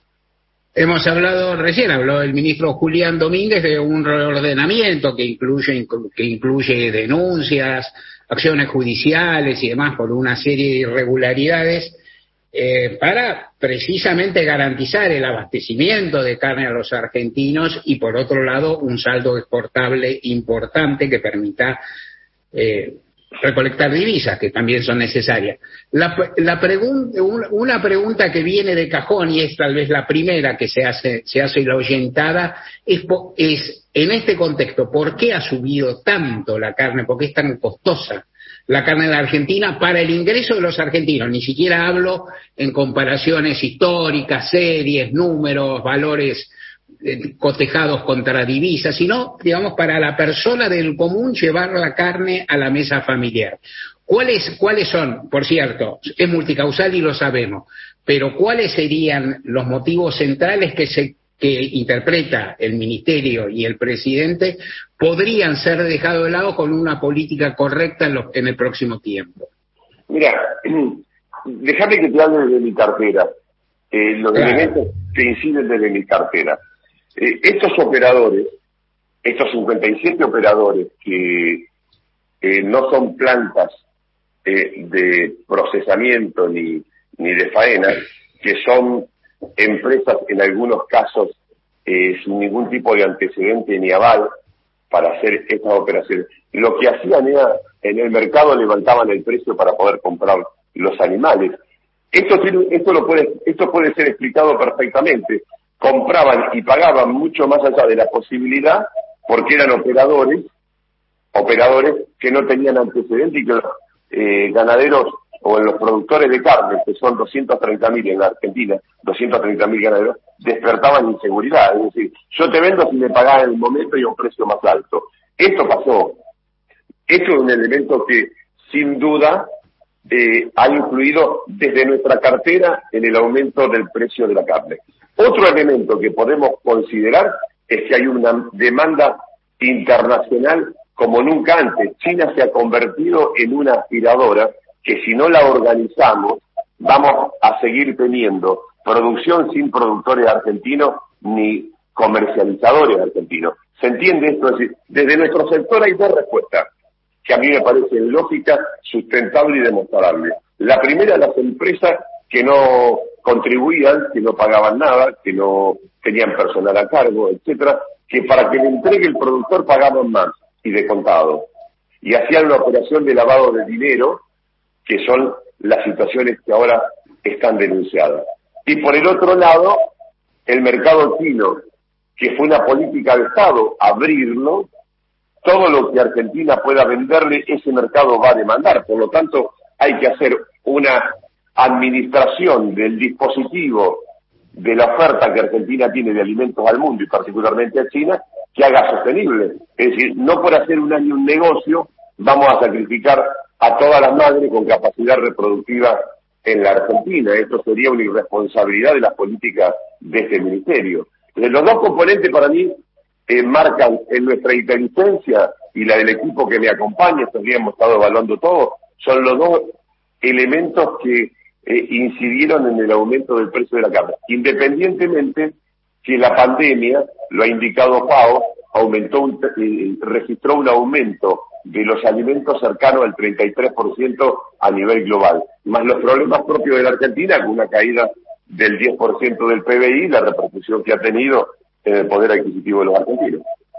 Recién habló el ministro Julián Domínguez de un reordenamiento que incluye denuncias, acciones judiciales y demás por una serie de irregularidades, para precisamente garantizar el abastecimiento de carne a los argentinos y, por otro lado, un saldo exportable importante que permita recolectar divisas, que también son necesarias. Una pregunta que viene de cajón, y es tal vez la primera que se hace la oyentada, es en este contexto, ¿por qué ha subido tanto la carne? ¿Por qué es tan costosa la carne en la Argentina para el ingreso de los argentinos? Ni siquiera hablo en comparaciones históricas, series, números, valores cotejados contra divisas, sino, digamos, para la persona del común llevar la carne a la mesa familiar. ¿Cuáles son? Por cierto, es multicausal y lo sabemos, pero ¿cuáles serían los motivos centrales que interpreta el Ministerio y el Presidente podrían ser dejados de lado con una política correcta en el próximo tiempo? Mira, déjame que te hable desde mi cartera, los elementos que inciden desde mi cartera. Estos operadores, estos 57 operadores que no son plantas de procesamiento ni de faena, que son empresas en algunos casos sin ningún tipo de antecedente ni aval para hacer estas operaciones. Lo que hacían era, en el mercado levantaban el precio para poder comprar los animales. Esto puede ser explicado perfectamente. Compraban y pagaban mucho más allá de la posibilidad, porque eran operadores que no tenían antecedentes, y que los ganaderos o los productores de carne, que son 230.000 en la Argentina, 230.000 ganaderos, despertaban inseguridad. Es decir, yo te vendo si me pagás en el momento y a un precio más alto. Esto pasó. Esto es un elemento que, sin duda, ha influido desde nuestra cartera en el aumento del precio de la carne. Otro elemento que podemos considerar es que hay una demanda internacional como nunca antes. China se ha convertido en una aspiradora que, si no la organizamos, vamos a seguir teniendo producción sin productores argentinos ni comercializadores argentinos. ¿Se entiende esto? Es decir, desde nuestro sector hay dos respuestas que a mí me parecen lógicas, sustentables y demostrables. La primera, las empresas que no contribuían, que no pagaban nada, que no tenían personal a cargo, etcétera, que para que le entregue el productor pagaban más y de contado. Y hacían una operación de lavado de dinero, que son las situaciones que ahora están denunciadas. Y por el otro lado, el mercado chino, que fue una política de Estado, abrirlo. Todo lo que Argentina pueda venderle, ese mercado va a demandar. Por lo tanto, hay que hacer una administración del dispositivo de la oferta que Argentina tiene de alimentos al mundo y particularmente a China, que haga sostenible. Es decir, no por hacer un año un negocio vamos a sacrificar a todas las madres con capacidad reproductiva en la Argentina. Esto sería una irresponsabilidad de las políticas de este ministerio. Entonces, los dos componentes para mí marcan en nuestra inteligencia y la del equipo que me acompaña, estos días hemos estado evaluando todo, son los dos elementos que incidieron en el aumento del precio de la carne. Independientemente que la pandemia, lo ha indicado FAO, registró un aumento de los alimentos cercano al 33% a nivel global, más los problemas propios de la Argentina, con una caída del 10% del PBI, la repercusión que ha tenido en el poder adquisitivo de los argentinos.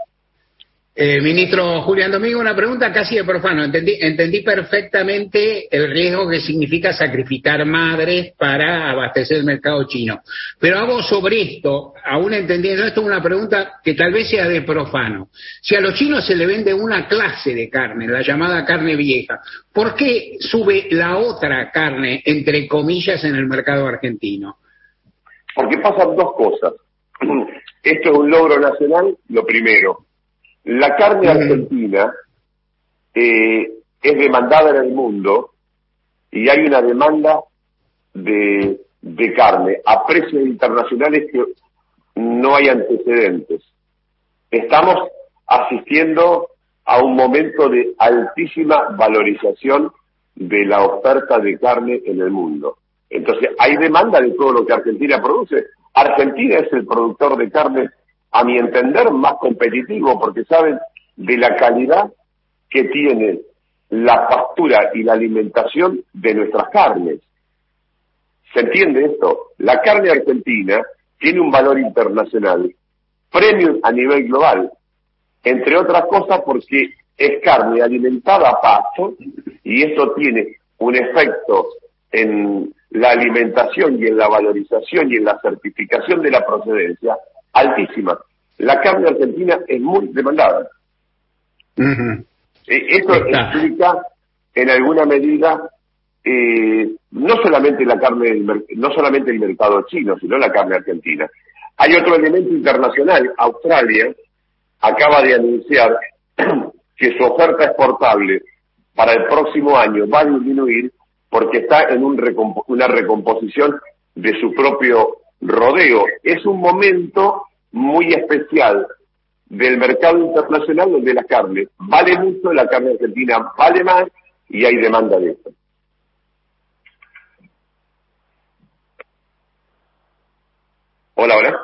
Ministro Julián Domingo, una pregunta casi de profano. Entendí perfectamente el riesgo que significa sacrificar madres para abastecer el mercado chino. Pero hago sobre esto, aún entendiendo esto, una pregunta que tal vez sea de profano. Si a los chinos se le vende una clase de carne, la llamada carne vieja, ¿por qué sube la otra carne, entre comillas, en el mercado argentino? Porque pasan dos cosas. Esto es un logro nacional, lo primero. La carne argentina es demandada en el mundo y hay una demanda de carne a precios internacionales que no hay antecedentes. Estamos asistiendo a un momento de altísima valorización de la oferta de carne en el mundo. Entonces, hay demanda de todo lo que Argentina produce. Argentina es el productor de carne, a mi entender, más competitivo, porque saben de la calidad que tiene la pastura y la alimentación de nuestras carnes. ¿Se entiende esto? La carne argentina tiene un valor internacional, premium a nivel global, entre otras cosas porque es carne alimentada a pasto, y esto tiene un efecto en la alimentación y en la valorización y en la certificación de la procedencia altísima. La carne argentina es muy demandada. Esto explica en alguna medida no solamente la carne, no solamente el mercado chino, sino la carne argentina. Hay otro elemento internacional. Australia acaba de anunciar que su oferta exportable para el próximo año va a disminuir porque está en una recomposición de su propio rodeo. Es un momento muy especial del mercado internacional donde la carne vale mucho, la carne argentina vale más y hay demanda de esto. Hola, hola.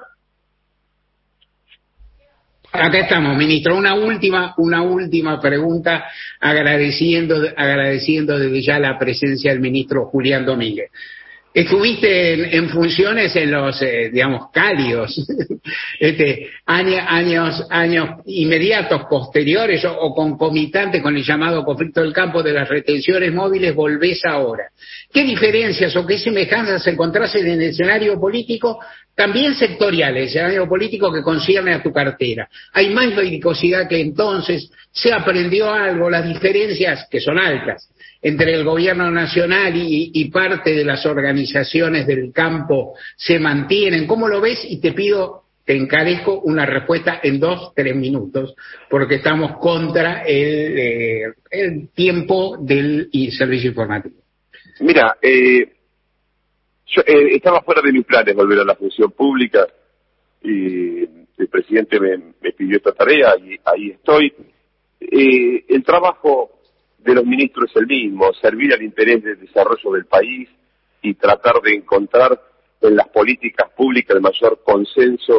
Acá estamos, ministro. Una última pregunta, agradeciendo desde ya la presencia del ministro Julián Domínguez. Estuviste en funciones en los, digamos, cálidos, años inmediatos, posteriores o concomitantes con el llamado conflicto del campo de las retenciones móviles, volvés ahora. ¿Qué diferencias o qué semejanzas encontrás en el escenario político, también sectorial, el escenario político que concierne a tu cartera? ¿Hay más belicosidad que entonces? ¿Se aprendió algo? Las diferencias, que son altas, entre el gobierno nacional y parte de las organizaciones del campo se mantienen. ¿Cómo lo ves? Y te encarezco una respuesta en 2-3 minutos, porque estamos contra el tiempo del servicio informativo. Mira, yo estaba fuera de mis planes volver a la función pública y el presidente me pidió esta tarea y ahí estoy. El trabajo de los ministros es el mismo, servir al interés del desarrollo del país y tratar de encontrar en las políticas públicas el mayor consenso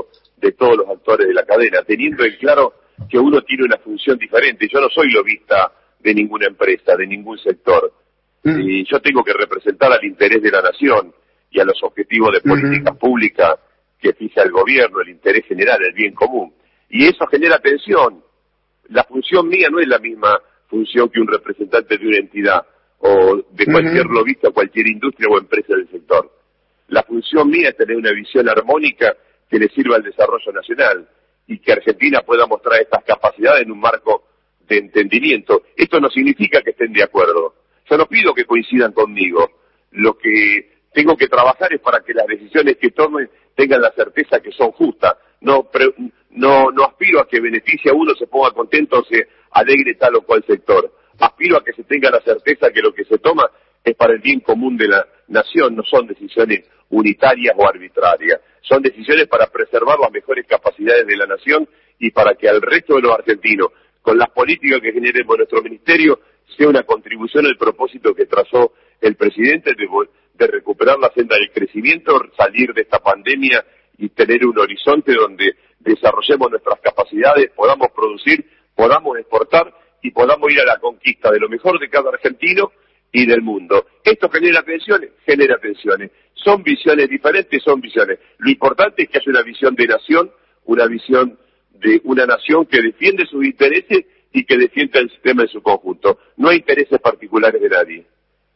de todos los actores de la cadena, teniendo en claro que uno tiene una función diferente. Yo no soy lobista de ninguna empresa, de ningún sector. Y yo tengo que representar al interés de la nación y a los objetivos de políticas públicas que fija el gobierno, el interés general, el bien común. Y eso genera tensión. La función mía no es la misma función que un representante de una entidad o de cualquier lobista, cualquier industria o empresa del sector. La función mía es tener una visión armónica que le sirva al desarrollo nacional y que Argentina pueda mostrar estas capacidades en un marco de entendimiento. Esto no significa que estén de acuerdo. Yo no pido que coincidan conmigo. Lo que tengo que trabajar es para que las decisiones que tomen tengan la certeza que son justas. No aspiro a que beneficie a uno, se ponga contento o se alegre tal o cual sector. Aspiro a que se tenga la certeza que lo que se toma es para el bien común de la nación, no son decisiones unitarias o arbitrarias. Son decisiones para preservar las mejores capacidades de la nación y para que al resto de los argentinos, con las políticas que generemos en nuestro ministerio, sea una contribución al propósito que trazó el presidente de recuperar la senda del crecimiento, salir de esta pandemia y tener un horizonte donde desarrollemos nuestras capacidades, podamos producir, podamos exportar y podamos ir a la conquista de lo mejor de cada argentino y del mundo. ¿Esto genera tensiones? Genera tensiones. Son visiones diferentes, son visiones. Lo importante es que haya una visión de nación, una visión de una nación que defiende sus intereses y que defienda el sistema en su conjunto. No hay intereses particulares de nadie.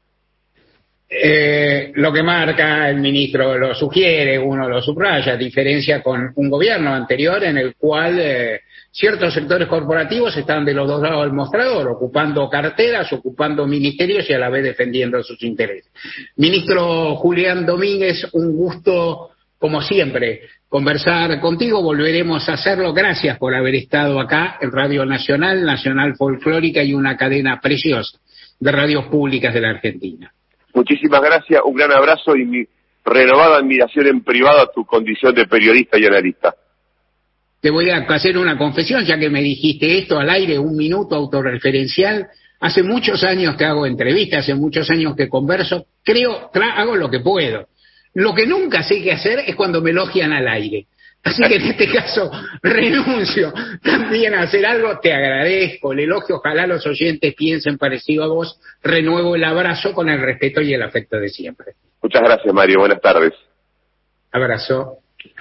Lo que marca el ministro lo sugiere, uno lo subraya, a diferencia con un gobierno anterior en el cual ciertos sectores corporativos están de los dos lados del mostrador, ocupando carteras, ocupando ministerios y a la vez defendiendo sus intereses. Ministro Julián Domínguez, un gusto como siempre conversar contigo, volveremos a hacerlo. Gracias por haber estado acá en Radio Nacional, Nacional Folclórica y una cadena preciosa de radios públicas de la Argentina. Muchísimas gracias, un gran abrazo y mi renovada admiración en privado a tu condición de periodista y analista. Te voy a hacer una confesión, ya que me dijiste esto al aire, un minuto autorreferencial. Hace muchos años que hago entrevistas, hace muchos años que converso, hago lo que puedo. Lo que nunca sé qué hacer es cuando me elogian al aire. Así que en este caso renuncio también a hacer algo. Te agradezco el elogio, ojalá los oyentes piensen parecido a vos. Renuevo el abrazo con el respeto y el afecto de siempre. Muchas gracias, Mario, buenas tardes. Abrazo.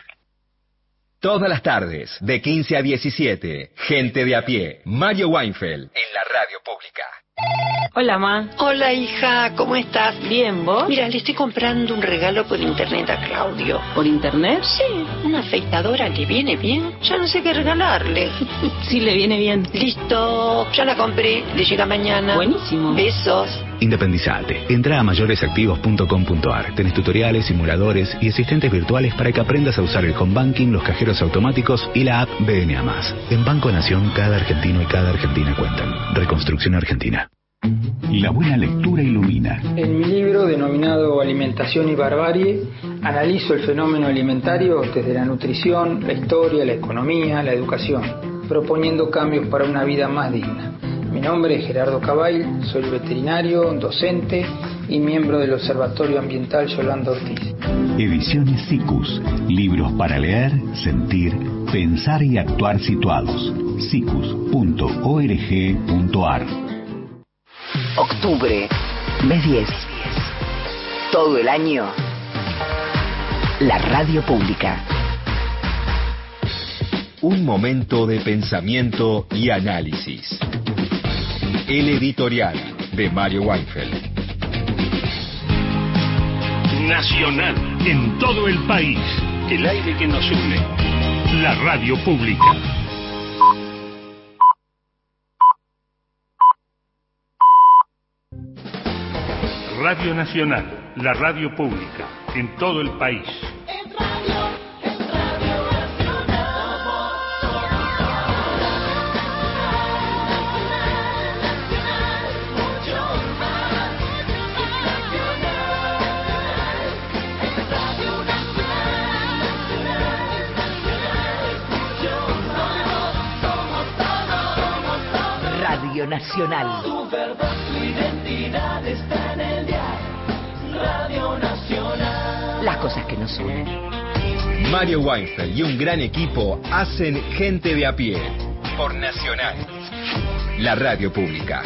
Todas las tardes, de 15 a 17, Gente de a pie, Mario Weinfeld, en la radio pública. Hola, Ma. Hola, hija, ¿cómo estás? Bien, ¿vos? Mira, le estoy comprando un regalo por internet a Claudio. ¿Por internet? Sí, una afeitadora, ¿le viene bien? Ya no sé qué regalarle. Sí, le viene bien. Listo, ya la compré, le llega mañana. Buenísimo. Besos. Independizate. Entra a mayoresactivos.com.ar. Tenés tutoriales, simuladores y asistentes virtuales para que aprendas a usar el home banking, los cajeros automáticos y la app BNA+. En Banco Nación, cada argentino y cada argentina cuentan. Reconstrucción Argentina. La buena lectura ilumina. En mi libro denominado Alimentación y Barbarie, analizo el fenómeno alimentario desde la nutrición, la historia, la economía, la educación, proponiendo cambios para una vida más digna. Mi nombre es Gerardo Cabail, soy veterinario, docente y miembro del Observatorio Ambiental Yolanda Ortiz. Ediciones SICUS, libros para leer, sentir, pensar y actuar situados. sicus.org.ar. Octubre, mes 10. Todo el año, la radio pública. Un momento de pensamiento y análisis. El editorial de Mario Weinfeld. Nacional, en todo el país. El aire que nos une. La radio pública. Radio Nacional, la radio pública, en todo el país. Radio Nacional. Tu verdad, tu identidad está en el diario Radio Nacional. Las cosas que nos unen. Mario Weinfeld y un gran equipo hacen Gente de a pie por Nacional, la radio pública.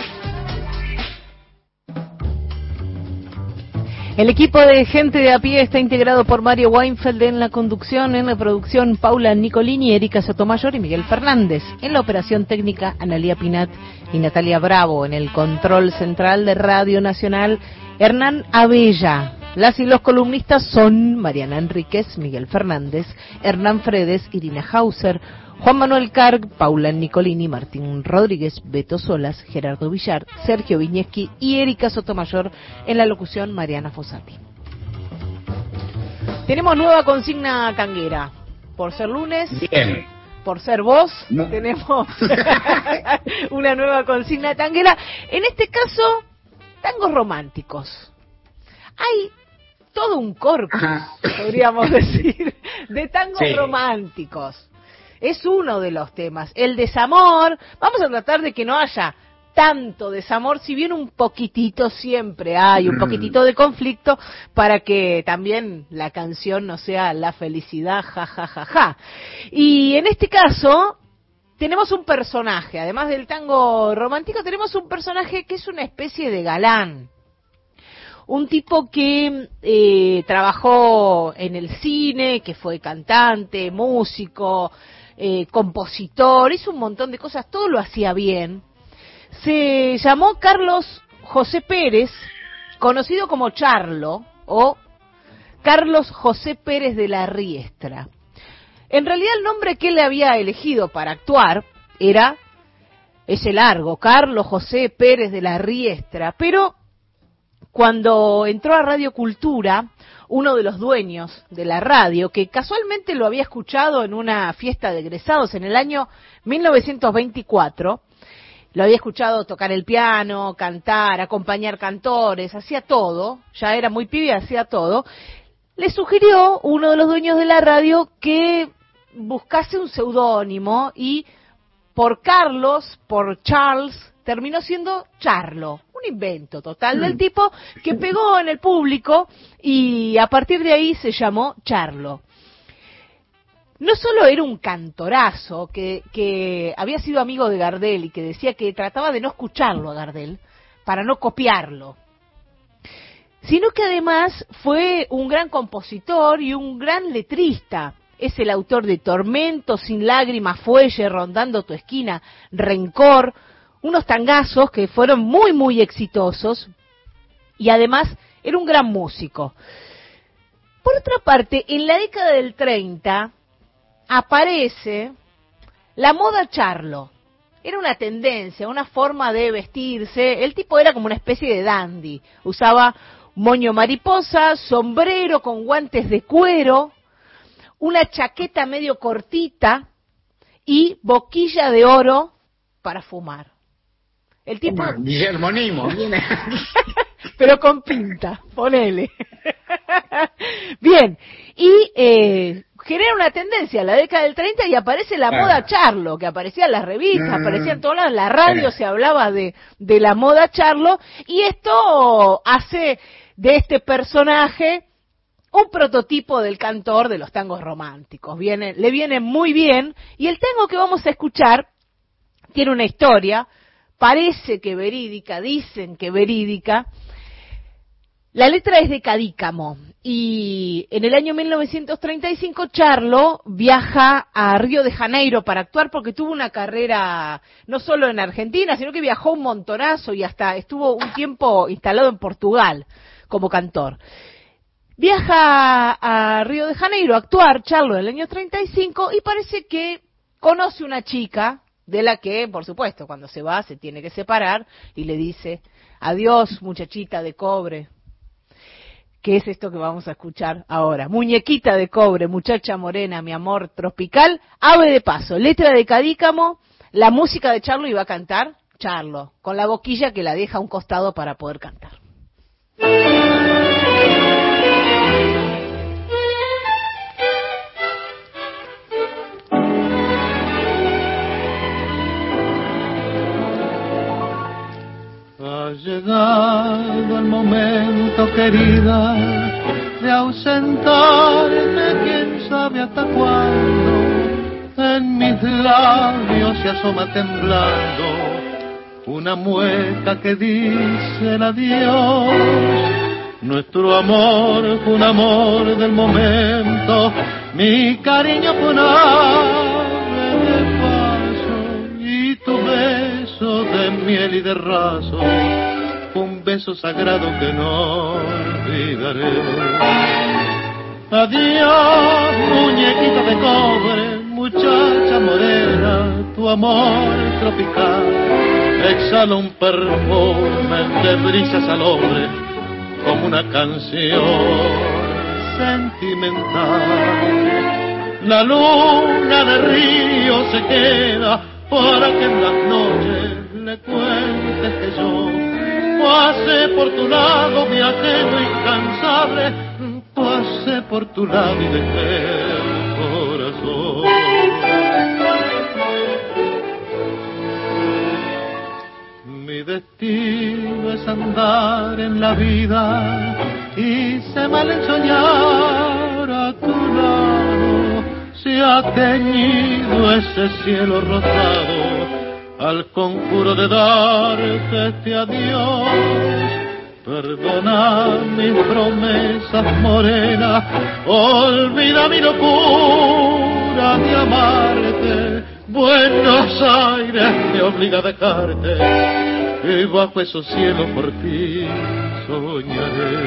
El equipo de Gente de a pie está integrado por Mario Weinfeld en la conducción, en la producción Paula Nicolini, Erika Sotomayor y Miguel Fernández. En la operación técnica Analía Pinat y Natalia Bravo. En el control central de Radio Nacional, Hernán Abella. Las y los columnistas son Mariana Enríquez, Miguel Fernández, Hernán Fredes, Irina Hauser, Juan Manuel Carg, Paula Nicolini, Martín Rodríguez, Beto Solas, Gerardo Villar, Sergio Viñeski y Erika Sotomayor. En la locución, Mariana Fossati. Tenemos nueva consigna tanguera. Por ser lunes, Bien. por ser vos, tenemos una nueva consigna tanguera. En este caso, tangos románticos. Hay todo un corpus, podríamos decir, de tangos románticos. Es uno de los temas. El desamor, vamos a tratar de que no haya tanto desamor, si bien un poquitito siempre hay, un poquitito de conflicto, para que también la canción no sea la felicidad, ja, ja, ja, ja. Y en este caso, tenemos un personaje, además del tango romántico, tenemos un personaje que es una especie de galán. Un tipo que trabajó en el cine, que fue cantante, músico, compositor, hizo un montón de cosas, todo lo hacía bien. Se llamó Carlos José Pérez, conocido como Charlo, o Carlos José Pérez de la Riestra. En realidad el nombre que él había elegido para actuar era ese largo, Carlos José Pérez de la Riestra, pero cuando entró a Radio Cultura, uno de los dueños de la radio, que casualmente lo había escuchado en una fiesta de egresados en el año 1924, lo había escuchado tocar el piano, cantar, acompañar cantores, hacía todo, ya era muy pibe, hacía todo, le sugirió uno de los dueños de la radio que buscase un seudónimo y por Carlos, por Charles, terminó siendo Charlo, un invento total del tipo que pegó en el público y a partir de ahí se llamó Charlo. No solo era un cantorazo que había sido amigo de Gardel y que decía que trataba de no escucharlo a Gardel para no copiarlo, sino que además fue un gran compositor y un gran letrista. Es el autor de Tormento, Sin lágrimas, Fuelle, Rondando tu esquina, Rencor, unos tangazos que fueron muy, muy exitosos, y además era un gran músico. Por otra parte, en la década del 30 aparece la moda charlo. Era una tendencia, una forma de vestirse. El tipo era como una especie de dandy. Usaba moño mariposa, sombrero con guantes de cuero, una chaqueta medio cortita y boquilla de oro para fumar. El tipo... Guillermo Nimo. Pero con pinta, ponele. Bien, y genera una tendencia en la década del 30 y aparece la moda charlo, que aparecía en las revistas, aparecía en todas las, la radio se hablaba de la moda charlo, y esto hace de este personaje un prototipo del cantor de los tangos románticos. Le viene muy bien, y el tango que vamos a escuchar tiene una historia, parece que verídica, dicen que verídica. La letra es de Cadícamo, y en el año 1935 Charlo viaja a Río de Janeiro para actuar porque tuvo una carrera no solo en Argentina, sino que viajó un montonazo y hasta estuvo un tiempo instalado en Portugal como cantor. Viaja a Río de Janeiro a actuar, Charlo, en el año 35, y parece que conoce una chica de la que, por supuesto, cuando se va se tiene que separar, y le dice: adiós, muchachita de cobre. ¿Qué es esto que vamos a escuchar ahora? Muñequita de cobre, muchacha morena, mi amor tropical, ave de paso, letra de Cadícamo, la música de Charlo, y va a cantar Charlo, con la boquilla que la deja a un costado para poder cantar. Ha llegado el momento, querida, de ausentarte, quién hasta cuándo en mis labios se asoma temblando una mueca que dice el adiós. Nuestro amor fue un amor del momento, mi cariño fue un ave de paso, y tu beso de miel y de raso fue un beso sagrado que no olvidaré. Adiós, muñequita de cobre, muchacha morena, tu amor tropical exhala un perfume de brisas al hombre como una canción sentimental. La luna de río se queda para que en las noches le cuentes que yo pasé por tu lado, viajero incansable, pasé por tu lado y dejé el corazón. Mi destino es andar en la vida y se mal en soñar a tu lado. Se ha teñido ese cielo rosado al conjuro de darte este adiós. Perdona mis promesas morenas, olvida mi locura de amarte. Buenos Aires me obliga a dejarte y bajo esos cielos por ti soñaré.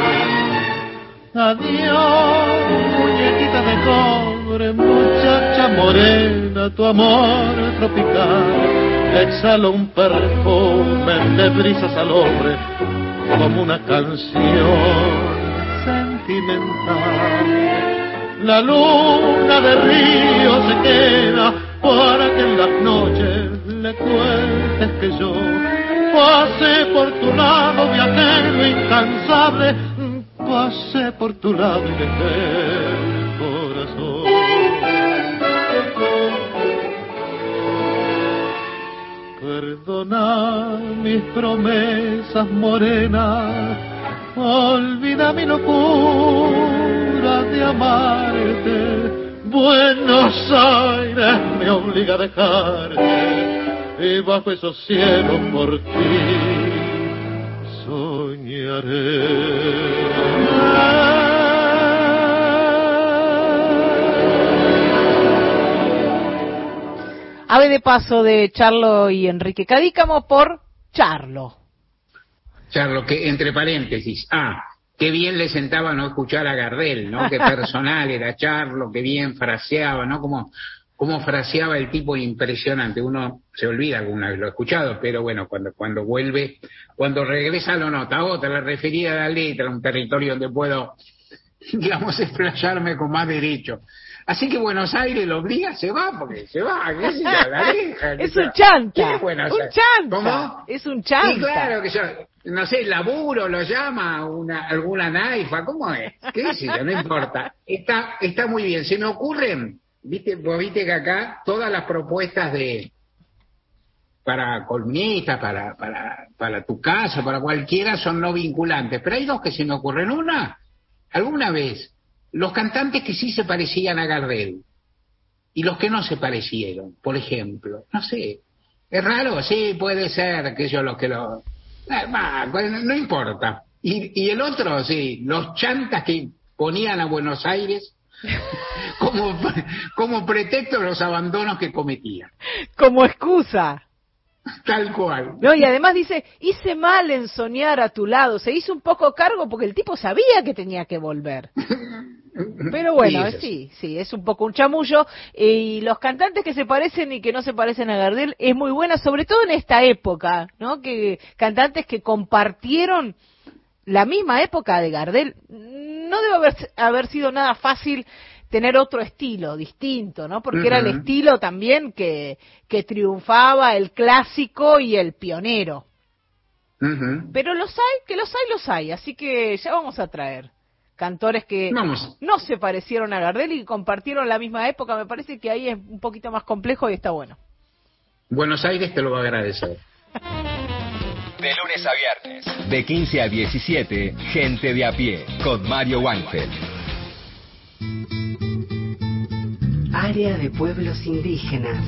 Adiós, muñequita de cobre, muchacha morena, tu amor tropical exhala un perfume de brisas al hombre como una canción sentimental. La luna de río se queda para que en las noches le cuentes que yo pasé por tu lado, viajero incansable, pasé por tu lado y dejé el corazón. Perdona mis promesas morenas, olvida mi locura de amarte. Buenos Aires me obliga a dejarte y bajo esos cielos por ti Ave de paso de Charlo y Enrique Cadícamo por Charlo. Charlo, que entre paréntesis, qué bien le sentaba no escuchar a Gardel, ¿no? Qué personal era Charlo, qué bien fraseaba, ¿no? Cómo fraseaba el tipo, impresionante. Uno se olvida que una vez lo ha escuchado, pero bueno, cuando vuelve, cuando regresa lo nota. Otra, la referida a la letra, un territorio donde puedo, digamos, explayarme con más derecho. Así que Buenos Aires lo obliga, se va, porque se va, ¿qué se la deja? Es un chanta, un chanta. ¿Cómo? Es un chanta. Sí, claro que yo, no sé, laburo lo llama, alguna naifa, ¿cómo es? ¿Qué sé yo? No importa. Está muy bien. Se me ocurren, vos viste que acá todas las propuestas para columnistas, para tu caso, para cualquiera, son no vinculantes. Pero hay dos que se me ocurren. Una, alguna vez, los cantantes que sí se parecían a Gardel y los que no se parecieron, por ejemplo, no sé, es raro, sí, puede ser que los que lo... no importa. Y el otro, sí, los chantas que ponían a Buenos Aires como pretexto de los abandonos que cometían. Como excusa. Tal cual. No, y además dice, hice mal en soñar a tu lado. Se hizo un poco cargo porque el tipo sabía que tenía que volver. Pero bueno, sí, es un poco un chamullo. Y los cantantes que se parecen y que no se parecen a Gardel es muy buena, sobre todo en esta época, ¿no? Que cantantes que compartieron la misma época de Gardel. No debe haber sido nada fácil tener otro estilo distinto, ¿no? Porque era el estilo también que triunfaba, el clásico y el pionero. Pero los hay, así que ya vamos a traer cantores que no se parecieron a Gardel y compartieron la misma época. Me parece que ahí es un poquito más complejo y está bueno. Buenos Aires te lo va a agradecer. De lunes a viernes, de 15 a 17, Gente de a pie, con Mario Weinfeld. Área de Pueblos Indígenas.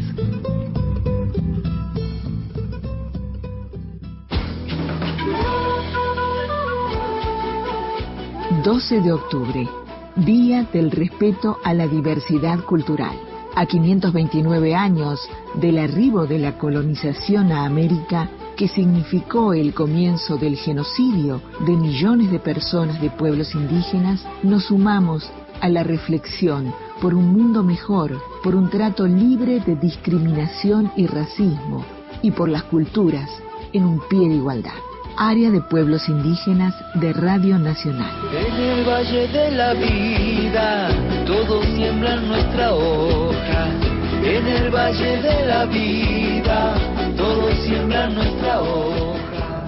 ...12 de octubre... Día del respeto a la diversidad cultural. A 529 años del arribo de la colonización a América, que significó el comienzo del genocidio de millones de personas de pueblos indígenas, nos sumamos a la reflexión por un mundo mejor, por un trato libre de discriminación y racismo, y por las culturas en un pie de igualdad. Área de Pueblos Indígenas de Radio Nacional. En el valle de la vida, todos siembran nuestra hoja. En el valle de la vida, todos siembran nuestra hoja.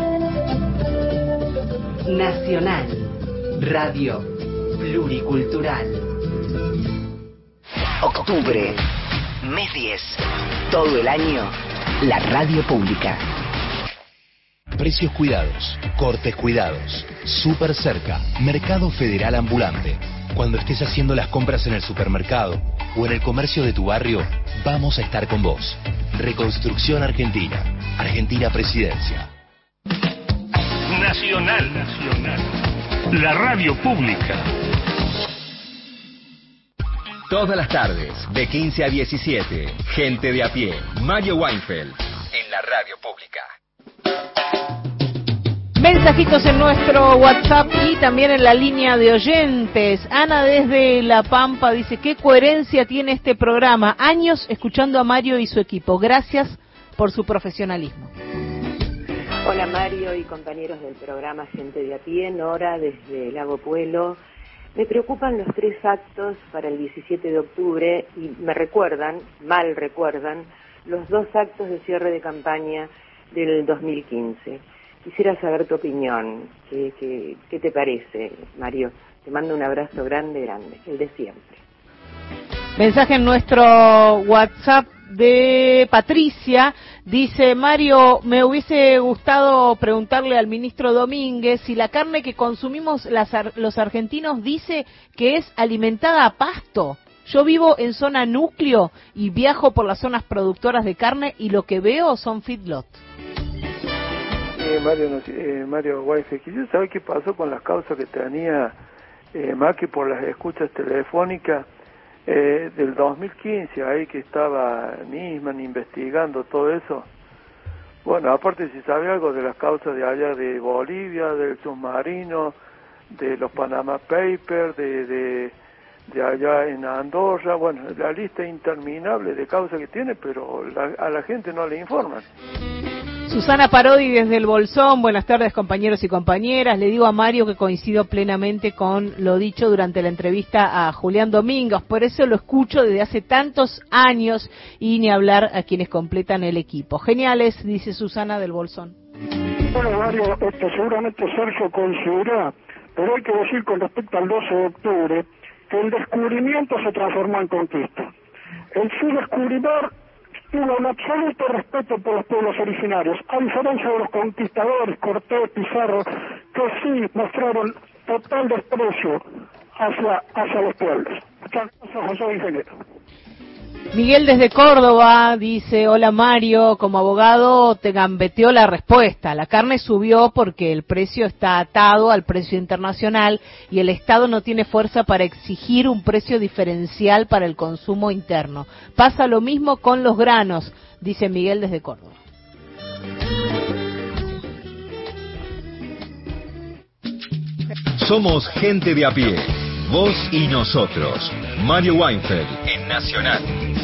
Nacional, Radio Pluricultural. Octubre, mes 10. Todo el año, la radio pública. Precios cuidados, cortes cuidados, súper cerca, Mercado Federal Ambulante. Cuando estés haciendo las compras en el supermercado o en el comercio de tu barrio, vamos a estar con vos. Reconstrucción Argentina, Argentina Presidencia. Nacional, la radio pública. Todas las tardes, de 15 a 17, Gente de a pie, Mario Weinfeld, en la radio pública. Mensajitos en nuestro WhatsApp y también en la línea de oyentes. Ana desde La Pampa dice, qué coherencia tiene este programa. Años escuchando a Mario y su equipo. Gracias por su profesionalismo. Hola Mario y compañeros del programa Gente de a pie. Nora desde Lago Puelo. Me preocupan los 3 actos para el 17 de octubre y mal recuerdan, los 2 actos de cierre de campaña del 2015. Quisiera saber tu opinión. ¿Qué te parece, Mario? Te mando un abrazo grande, el de siempre. Mensaje en nuestro WhatsApp de Patricia. Dice, Mario, me hubiese gustado preguntarle al ministro Domínguez si la carne que consumimos los argentinos dice que es alimentada a pasto. Yo vivo en zona núcleo y viajo por las zonas productoras de carne y lo que veo son feedlot. Mario Weinfeld, quisiera saber qué pasó con las causas que tenía Macri por las escuchas telefónicas del 2015, ahí que estaba Nisman investigando todo eso. Bueno, aparte si sabe algo de las causas de allá de Bolivia, del submarino, de los Panama Papers, de allá en Andorra, bueno, la lista interminable de causas que tiene, pero a la gente no le informan. Susana Parodi desde el Bolsón, buenas tardes compañeros y compañeras. Le digo a Mario que coincido plenamente con lo dicho durante la entrevista a Julián Domínguez, por eso lo escucho desde hace tantos años y ni hablar a quienes completan el equipo. Geniales, dice Susana del Bolsón. Bueno Mario, seguramente Sergio coincidirá, pero hay que decir con respecto al 12 de octubre que el descubrimiento se transformó en conquista. Su descubridor tuvo un absoluto respeto por los pueblos originarios, a diferencia de los conquistadores, Cortés, Pizarro, que sí mostraron total desprecio hacia los pueblos. Muchas gracias, José Ingeniero. Miguel desde Córdoba dice, hola Mario, como abogado te gambeteó la respuesta. La carne subió porque el precio está atado al precio internacional y el Estado no tiene fuerza para exigir un precio diferencial para el consumo interno. Pasa lo mismo con los granos, dice Miguel desde Córdoba. Somos gente de a pie, vos y nosotros. Mario Weinfeld en Nacional.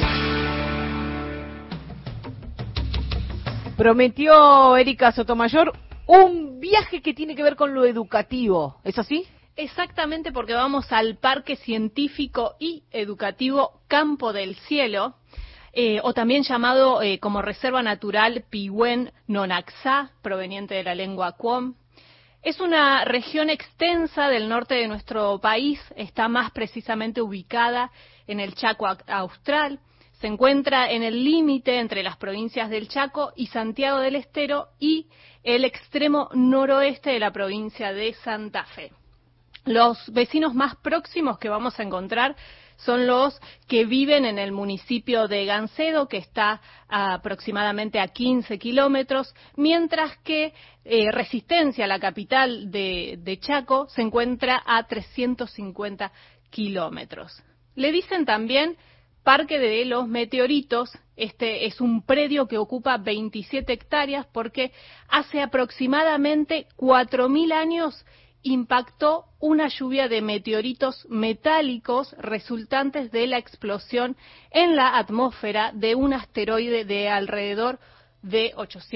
Prometió Erika Sotomayor un viaje que tiene que ver con lo educativo, ¿es así? Exactamente, porque vamos al Parque Científico y Educativo Campo del Cielo, o también llamado como Reserva Natural Pihuen Nonaxá, proveniente de la lengua Cuom. Es una región extensa del norte de nuestro país, está más precisamente ubicada en el Chaco Austral, se encuentra en el límite entre las provincias del Chaco y Santiago del Estero y el extremo noroeste de la provincia de Santa Fe. Los vecinos más próximos que vamos a encontrar son los que viven en el municipio de Gancedo, que está aproximadamente a 15 kilómetros, mientras que Resistencia, la capital de Chaco, se encuentra a 350 kilómetros. Le dicen también Parque de los Meteoritos. Este es un predio que ocupa 27 hectáreas porque hace aproximadamente 4.000 años impactó una lluvia de meteoritos metálicos resultantes de la explosión en la atmósfera de un asteroide de alrededor de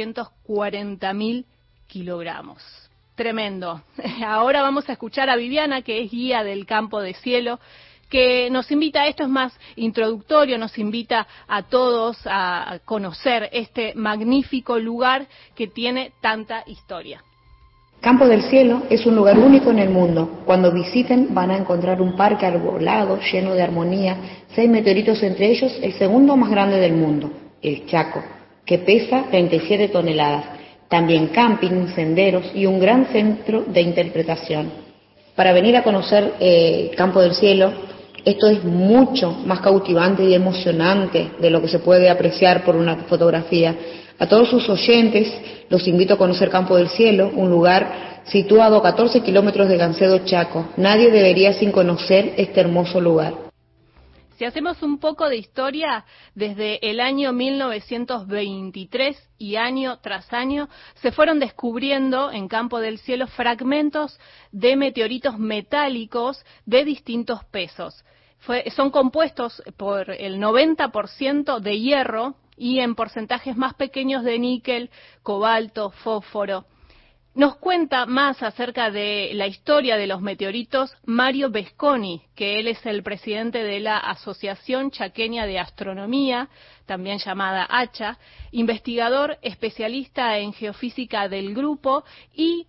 840.000 kilogramos. Tremendo. Ahora vamos a escuchar a Viviana, que es guía del Campo de Cielo, que nos invita, esto es más introductorio, nos invita a todos a conocer este magnífico lugar que tiene tanta historia. Campo del Cielo es un lugar único en el mundo. Cuando visiten van a encontrar un parque arbolado, lleno de armonía, 6 meteoritos, entre ellos el segundo más grande del mundo, el Chaco, que pesa 37 toneladas. También camping, senderos y un gran centro de interpretación. Para venir a conocer Campo del Cielo, esto es mucho más cautivante y emocionante de lo que se puede apreciar por una fotografía. A todos sus oyentes los invito a conocer Campo del Cielo, un lugar situado a 14 kilómetros de Gancedo, Chaco. Nadie debería sin conocer este hermoso lugar. Si hacemos un poco de historia, desde el año 1923 y año tras año se fueron descubriendo en Campo del Cielo fragmentos de meteoritos metálicos de distintos pesos. Son compuestos por el 90% de hierro y en porcentajes más pequeños de níquel, cobalto, fósforo. Nos cuenta más acerca de la historia de los meteoritos Mario Vesconi, que él es el presidente de la Asociación Chaqueña de Astronomía, también llamada ACHA, investigador especialista en geofísica del grupo y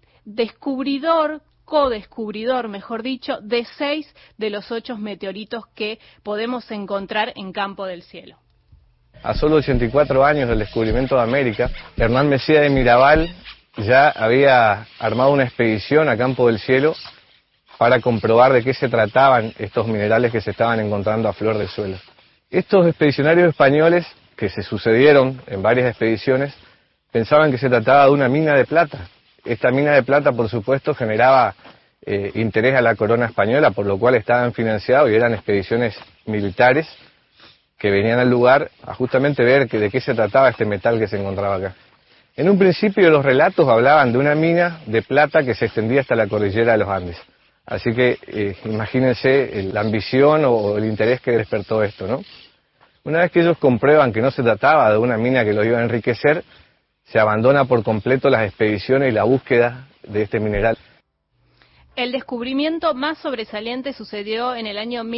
codescubridor, mejor dicho, de 6 de los 8 meteoritos que podemos encontrar en Campo del Cielo. A solo 84 años del descubrimiento de América, Hernán Mesía de Mirabal ya había armado una expedición a Campo del Cielo para comprobar de qué se trataban estos minerales que se estaban encontrando a flor de suelo. Estos expedicionarios españoles, que se sucedieron en varias expediciones, pensaban que se trataba de una mina de plata. Esta mina de plata, por supuesto, generaba interés a la corona española, por lo cual estaban financiados y eran expediciones militares que venían al lugar a justamente ver de qué se trataba este metal que se encontraba acá. En un principio los relatos hablaban de una mina de plata que se extendía hasta la cordillera de los Andes. Así que imagínense la ambición o el interés que despertó esto, ¿no? Una vez que ellos comprueban que no se trataba de una mina que los iba a enriquecer, se abandona por completo las expediciones y la búsqueda de este mineral. El descubrimiento más sobresaliente sucedió en el año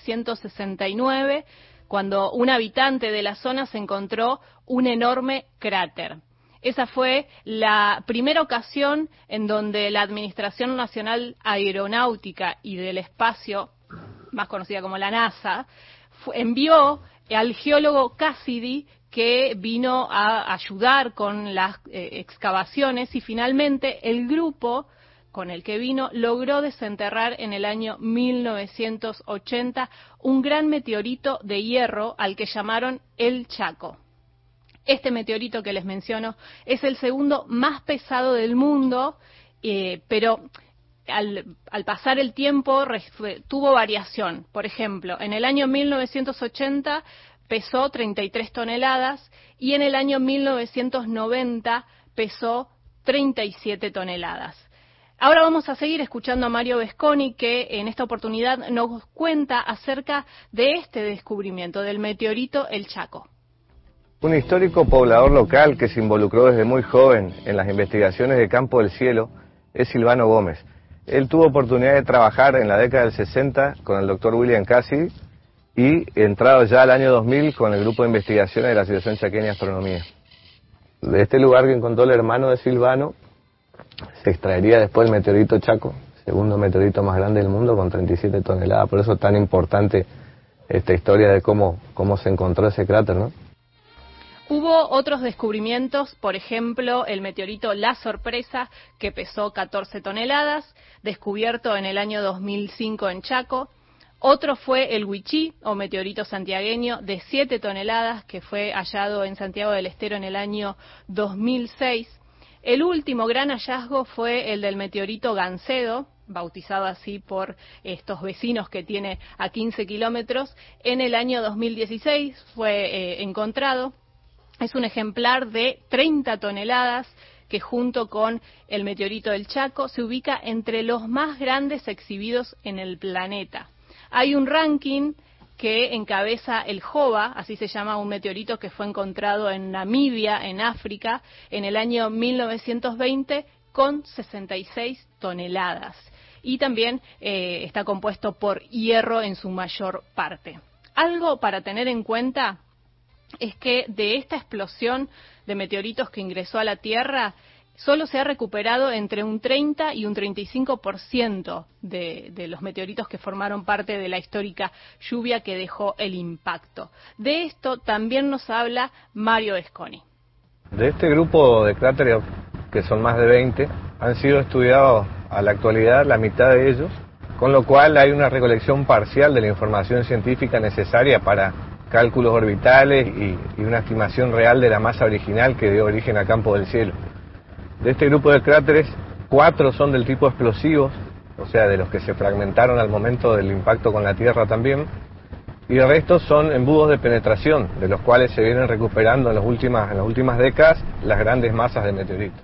1969, cuando un habitante de la zona se encontró un enorme cráter. Esa fue la primera ocasión en donde la Administración Nacional Aeronáutica y del Espacio, más conocida como la NASA, envió al geólogo Cassidy, que vino a ayudar con las excavaciones, y finalmente el grupo con el que vino logró desenterrar en el año 1980 un gran meteorito de hierro al que llamaron el Chaco. Este meteorito que les menciono es el segundo más pesado del mundo, pero al pasar el tiempo tuvo variación. Por ejemplo, en el año 1980 pesó 33 toneladas y en el año 1990 pesó 37 toneladas. Ahora vamos a seguir escuchando a Mario Vesconi, que en esta oportunidad nos cuenta acerca de este descubrimiento del meteorito El Chaco. Un histórico poblador local que se involucró desde muy joven en las investigaciones de Campo del Cielo es Silvano Gómez. Él tuvo oportunidad de trabajar en la década del 60 con el doctor William Cassidy y entrado ya al año 2000 con el grupo de investigaciones de la Asociación Chaqueña de Astronomía. De este lugar que encontró el hermano de Silvano se extraería después el meteorito Chaco, segundo meteorito más grande del mundo con 37 toneladas. Por eso es tan importante esta historia de cómo se encontró ese cráter, ¿no? Hubo otros descubrimientos, por ejemplo, el meteorito La Sorpresa, que pesó 14 toneladas, descubierto en el año 2005 en Chaco. Otro fue el Huichí, o meteorito santiagueño, de 7 toneladas, que fue hallado en Santiago del Estero en el año 2006. El último gran hallazgo fue el del meteorito Gancedo, bautizado así por estos vecinos que tiene a 15 kilómetros. En el año 2016 fue encontrado. Es un ejemplar de 30 toneladas que junto con el meteorito del Chaco se ubica entre los más grandes exhibidos en el planeta. Hay un ranking que encabeza el Jova, así se llama un meteorito que fue encontrado en Namibia, en África, en el año 1920 con 66 toneladas. Y también está compuesto por hierro en su mayor parte. Algo para tener en cuenta es que de esta explosión de meteoritos que ingresó a la Tierra, solo se ha recuperado entre un 30 y un 35% de los meteoritos que formaron parte de la histórica lluvia que dejó el impacto. De esto también nos habla Mario Esconi. De este grupo de cráteres, que son más de 20, han sido estudiados a la actualidad la mitad de ellos, con lo cual hay una recolección parcial de la información científica necesaria para cálculos orbitales y una estimación real de la masa original que dio origen a Campo del Cielo. De este grupo de cráteres, 4 son del tipo explosivos, o sea, de los que se fragmentaron al momento del impacto con la Tierra también, y el resto son embudos de penetración, de los cuales se vienen recuperando en las últimas décadas las grandes masas de meteoritos.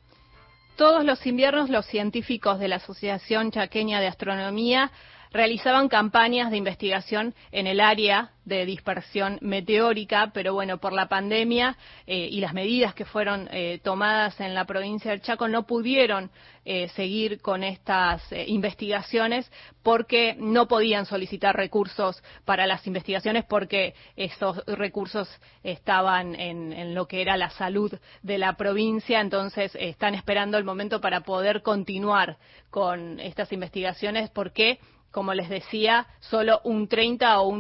Todos los inviernos los científicos de la Asociación Chaqueña de Astronomía realizaban campañas de investigación en el área de dispersión meteórica, pero bueno, por la pandemia y las medidas que fueron tomadas en la provincia del Chaco no pudieron seguir con estas investigaciones porque no podían solicitar recursos para las investigaciones porque esos recursos estaban en lo que era la salud de la provincia, entonces están esperando el momento para poder continuar con estas investigaciones porque, como les decía, solo un 30 o un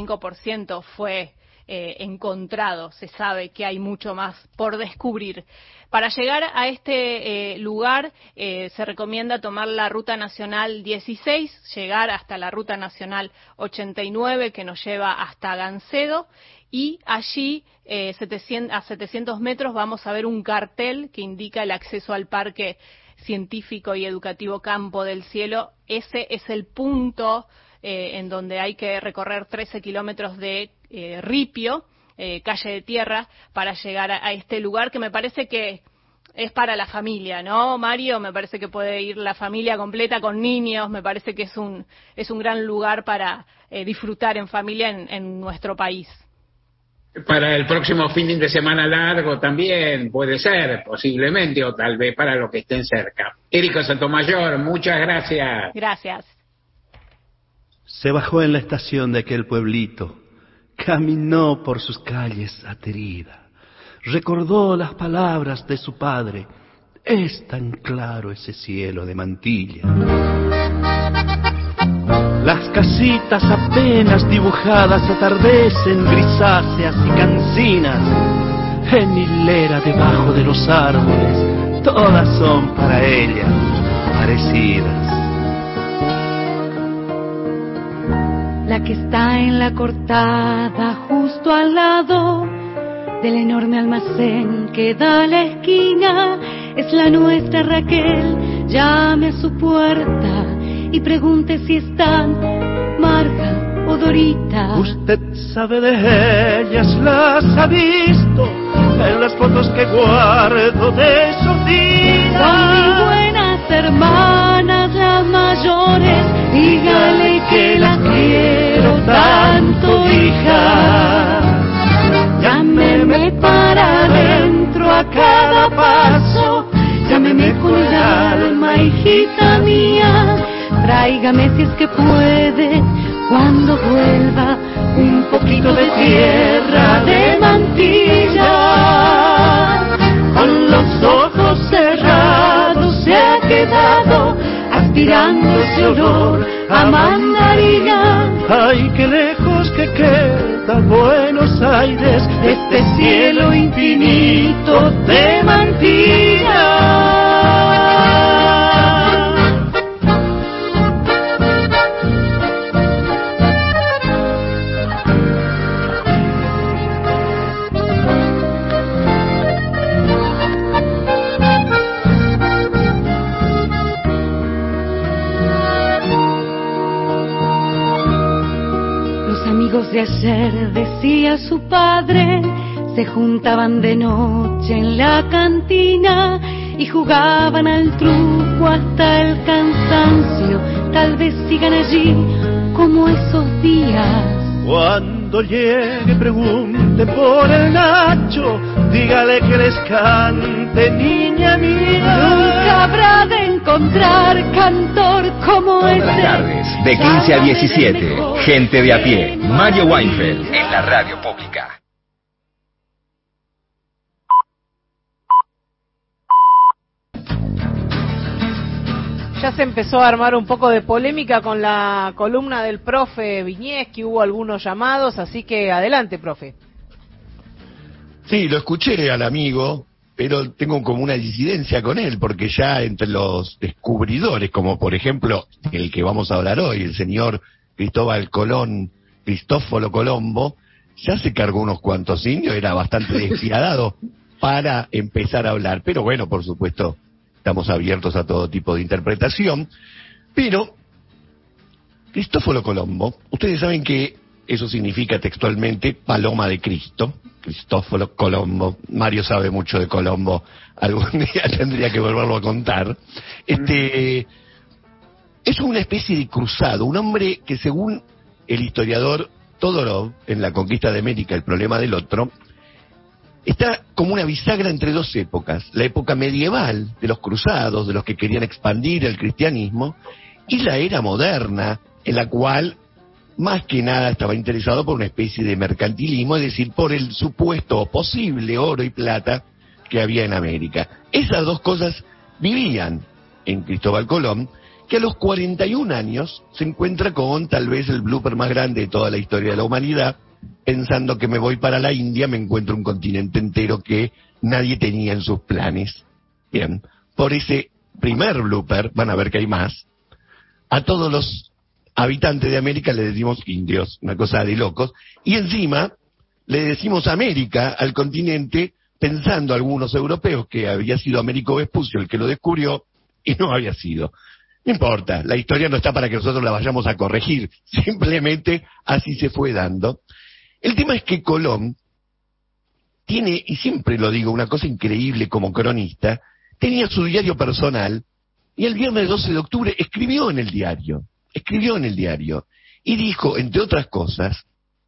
35% fue encontrado. Se sabe que hay mucho más por descubrir. Para llegar a este lugar se recomienda tomar la Ruta Nacional 16, llegar hasta la Ruta Nacional 89 que nos lleva hasta Gancedo y allí a 700 metros vamos a ver un cartel que indica el acceso al Parque Científico y Educativo Campo del Cielo. Ese es el punto en donde hay que recorrer 13 kilómetros de ripio, calle de tierra, para llegar a este lugar que me parece que es para la familia, ¿no, Mario? Me parece que puede ir la familia completa con niños, me parece que es un gran lugar para disfrutar en familia en nuestro país. Para el próximo fin de semana largo también puede ser, posiblemente, o tal vez para los que estén cerca. Érico Sotomayor, muchas gracias. Gracias. Se bajó en la estación de aquel pueblito, caminó por sus calles aterida, recordó las palabras de su padre, es tan claro ese cielo de mantilla. Las casitas apenas dibujadas atardecen grisáceas y cansinas, en hilera debajo de los árboles, todas son para ella parecidas. La que está en la cortada justo al lado del enorme almacén que da a la esquina es la nuestra Raquel. Llame a su puerta y pregunte si están Marga o Dorita. Usted sabe de ellas, las ha visto en las fotos que guardo de esos días. Son mis buenas hermanas, las mayores. Dígale que las quiero tanto, hija. Llámeme para adentro a cada paso. Llámeme con el alma, hijita mía. Tráigame si es que puede, cuando vuelva, un poquito de tierra de mantilla. Con los ojos cerrados se ha quedado aspirando ese olor a mandarina. Ay, qué lejos que queda Buenos Aires de este cielo infinito de mantilla. de ayer, decía su padre. Se juntaban de noche en la cantina y jugaban al truco hasta el cansancio. Tal vez sigan allí como esos días. Cuando llegue pregunte por el Nacho, dígale que les cante, niña mía. Nunca habrá de encontrar cantor como ese. Las tardes, de 15 a 17, gente de a pie, Mario Weinfeld, en la radio pública. Ya se empezó a armar un poco de polémica con la columna del profe Viñez, que hubo algunos llamados, así que adelante, profe. Sí, lo escuché al amigo, pero tengo como una disidencia con él, porque ya entre los descubridores, como por ejemplo el que vamos a hablar hoy, el señor Cristóforo Colombo, ya se cargó unos cuantos indios, era bastante despiadado para empezar a hablar, pero bueno, por supuesto, estamos abiertos a todo tipo de interpretación, pero Cristóforo Colombo, ustedes saben que eso significa textualmente paloma de Cristo. Cristóforo Colombo, Mario sabe mucho de Colombo, algún día tendría que volverlo a contar. Es una especie de cruzado, un hombre que según el historiador Todorov, en La conquista de América, el problema del otro, está como una bisagra entre dos épocas, la época medieval de los cruzados, de los que querían expandir el cristianismo, y la era moderna, en la cual más que nada estaba interesado por una especie de mercantilismo, es decir, por el supuesto o posible oro y plata que había en América. Esas dos cosas vivían en Cristóbal Colón, que a los 41 años se encuentra con tal vez el blooper más grande de toda la historia de la humanidad, pensando que me voy para la India, me encuentro un continente entero que nadie tenía en sus planes. Bien, por ese primer blooper, van a ver que hay más, a todos los habitantes de América le decimos indios, una cosa de locos, y encima le decimos América al continente, pensando algunos europeos que había sido Américo Vespucio el que lo descubrió, y no había sido. No importa, la historia no está para que nosotros la vayamos a corregir, simplemente así se fue dando. El tema es que Colón tiene, y siempre lo digo, una cosa increíble como cronista, tenía su diario personal, y el viernes 12 de octubre escribió en el diario, y dijo, entre otras cosas,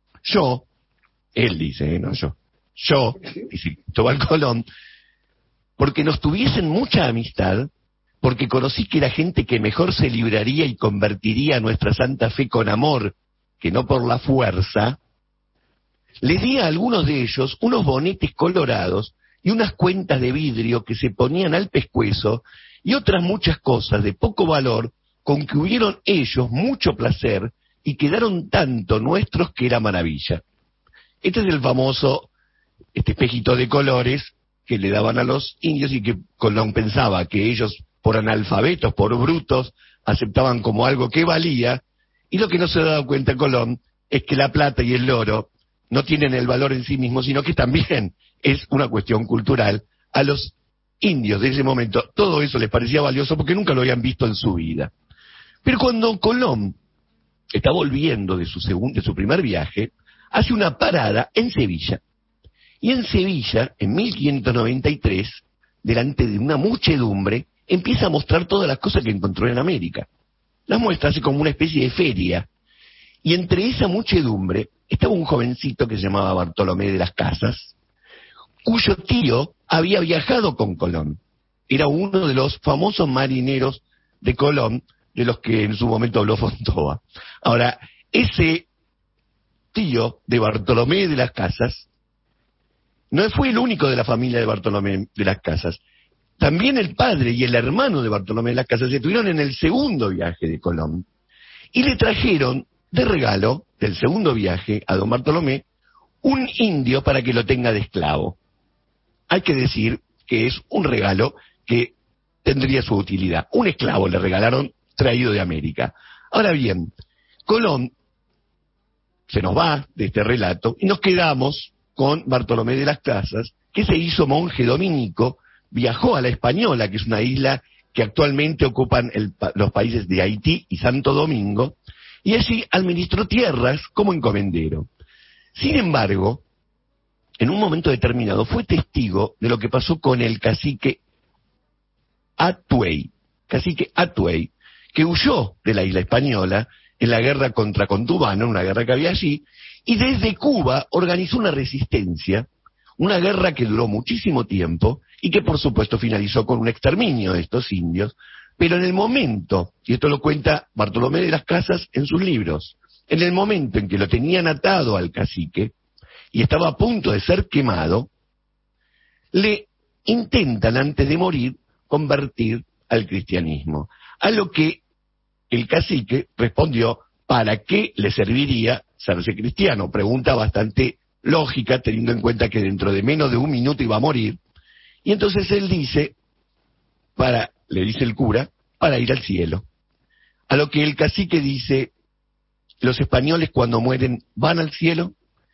él dice, no yo, dice Cristóbal Colón, porque nos tuviesen mucha amistad, porque conocí que era gente que mejor se libraría y convertiría nuestra santa fe con amor, que no por la fuerza, le di a algunos de ellos unos bonetes colorados y unas cuentas de vidrio que se ponían al pescuezo y otras muchas cosas de poco valor con que hubieron ellos mucho placer y quedaron tanto nuestros que era maravilla. Este es el famoso espejito de colores que le daban a los indios y que Colón pensaba que ellos, por analfabetos, por brutos, aceptaban como algo que valía, y lo que no se ha dado cuenta Colón es que la plata y el oro no tienen el valor en sí mismos, sino que también es una cuestión cultural. A los indios de ese momento todo eso les parecía valioso porque nunca lo habían visto en su vida. Pero cuando Colón está volviendo de su primer viaje, hace una parada en Sevilla. Y en Sevilla, en 1593, delante de una muchedumbre, empieza a mostrar todas las cosas que encontró en América. Las muestra así como una especie de feria. Y entre esa muchedumbre estaba un jovencito que se llamaba Bartolomé de las Casas, cuyo tío había viajado con Colón. Era uno de los famosos marineros de Colón, de los que en su momento habló Fontova. Ahora, ese tío de Bartolomé de las Casas no fue el único de la familia de Bartolomé de las Casas. También el padre y el hermano de Bartolomé de las Casas estuvieron en el segundo viaje de Colón y le trajeron de regalo del segundo viaje a don Bartolomé un indio para que lo tenga de esclavo. Hay que decir que es un regalo que tendría su utilidad. Un esclavo le regalaron traído de América. Ahora bien, Colón se nos va de este relato y nos quedamos con Bartolomé de las Casas, que se hizo monje dominico, viajó a la Española, que es una isla que actualmente ocupan los países de Haití y Santo Domingo, y allí administró tierras como encomendero. Sin embargo, en un momento determinado fue testigo de lo que pasó con el cacique Atuey, que huyó de la isla española en la guerra contra Contubano, una guerra que había allí, y desde Cuba organizó una resistencia, una guerra que duró muchísimo tiempo y que por supuesto finalizó con un exterminio de estos indios, pero en el momento, y esto lo cuenta Bartolomé de las Casas en sus libros, en el momento en que lo tenían atado al cacique y estaba a punto de ser quemado, le intentan antes de morir convertir al cristianismo, a lo que el cacique respondió: ¿para qué le serviría serse cristiano? Pregunta bastante lógica, teniendo en cuenta que dentro de menos de un minuto iba a morir. Y entonces él dice, le dice el cura, para ir al cielo. A lo que el cacique dice: ¿los españoles cuando mueren van al cielo?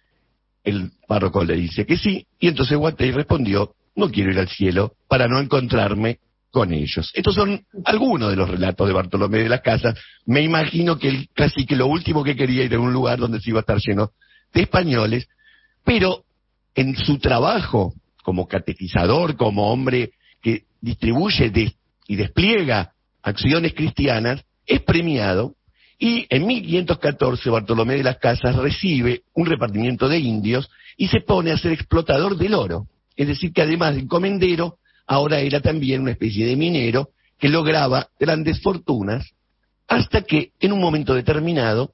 El párroco le dice que sí, y entonces Guatey respondió: no quiero ir al cielo para no encontrarme con ellos. Estos son algunos de los relatos de Bartolomé de las Casas. Me imagino que el cacique lo último que quería era un lugar donde se iba a estar lleno de españoles, pero en su trabajo como catequizador, como hombre que distribuye y despliega acciones cristianas, es premiado, y en 1514 Bartolomé de las Casas recibe un repartimiento de indios y se pone a ser explotador del oro. Es decir, que además de encomendero, ahora era también una especie de minero que lograba grandes fortunas, hasta que en un momento determinado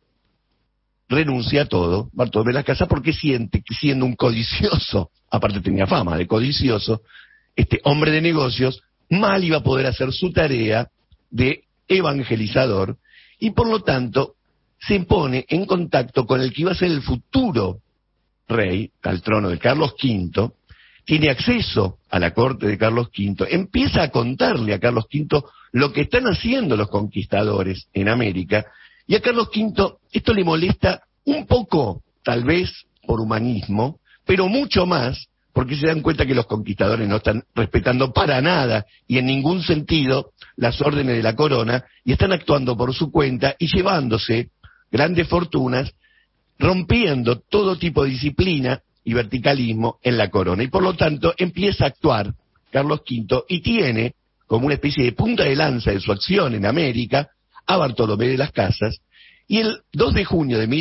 renuncia a todo Bartolomé de las Casas, porque siente que, siendo un codicioso, aparte tenía fama de codicioso, este hombre de negocios, mal iba a poder hacer su tarea de evangelizador, y por lo tanto se pone en contacto con el que iba a ser el futuro rey al trono de Carlos V, tiene acceso a la corte de Carlos V, empieza a contarle a Carlos V lo que están haciendo los conquistadores en América, y a Carlos V esto le molesta un poco, tal vez por humanismo, pero mucho más porque se dan cuenta que los conquistadores no están respetando para nada y en ningún sentido las órdenes de la corona, y están actuando por su cuenta y llevándose grandes fortunas, rompiendo todo tipo de disciplina y verticalismo en la corona. Y por lo tanto empieza a actuar Carlos V y tiene como una especie de punta de lanza de su acción en América a Bartolomé de las Casas, y el 2 de junio de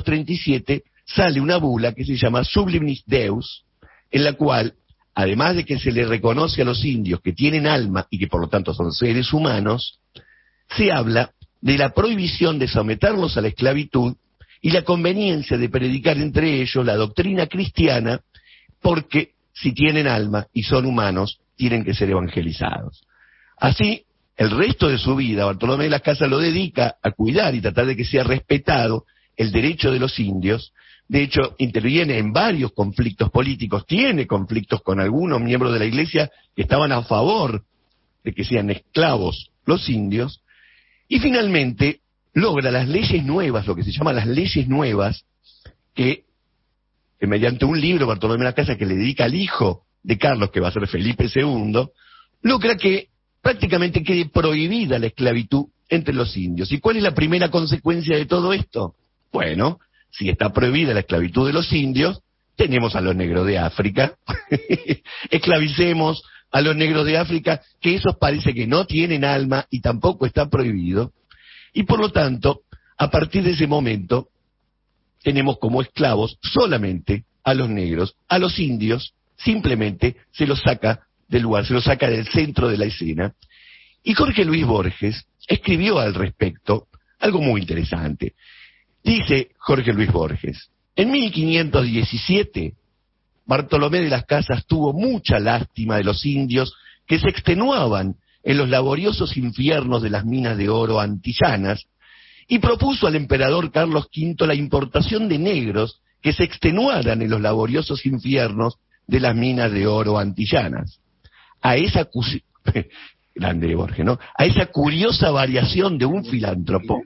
1537 sale una bula que se llama Sublimis Deus, en la cual, además de que se le reconoce a los indios que tienen alma y que por lo tanto son seres humanos, se habla de la prohibición de someterlos a la esclavitud y la conveniencia de predicar entre ellos la doctrina cristiana, porque si tienen alma y son humanos, tienen que ser evangelizados. Así, el resto de su vida, Bartolomé de las Casas lo dedica a cuidar y tratar de que sea respetado el derecho de los indios. De hecho, interviene en varios conflictos políticos, tiene conflictos con algunos miembros de la Iglesia que estaban a favor de que sean esclavos los indios, y finalmente logra las leyes nuevas, lo que se llama las leyes nuevas, que mediante un libro Bartolomé de las Casas que le dedica al hijo de Carlos, que va a ser Felipe II, logra que prácticamente quede prohibida la esclavitud entre los indios. ¿Y cuál es la primera consecuencia de todo esto? Bueno, si está prohibida la esclavitud de los indios, tenemos a los negros de África. Esclavicemos a los negros de África, que esos parece que no tienen alma y tampoco está prohibido. Y por lo tanto, a partir de ese momento, tenemos como esclavos solamente a los negros. A los indios simplemente se los saca del lugar, se los saca del centro de la escena. Y Jorge Luis Borges escribió al respecto algo muy interesante. Dice Jorge Luis Borges: en 1517, Bartolomé de las Casas tuvo mucha lástima de los indios que se extenuaban en los laboriosos infiernos de las minas de oro antillanas, y propuso al emperador Carlos V la importación de negros que se extenuaran en los laboriosos infiernos de las minas de oro antillanas. A esa grande Borges, ¿no? A esa curiosa variación de un filántropo,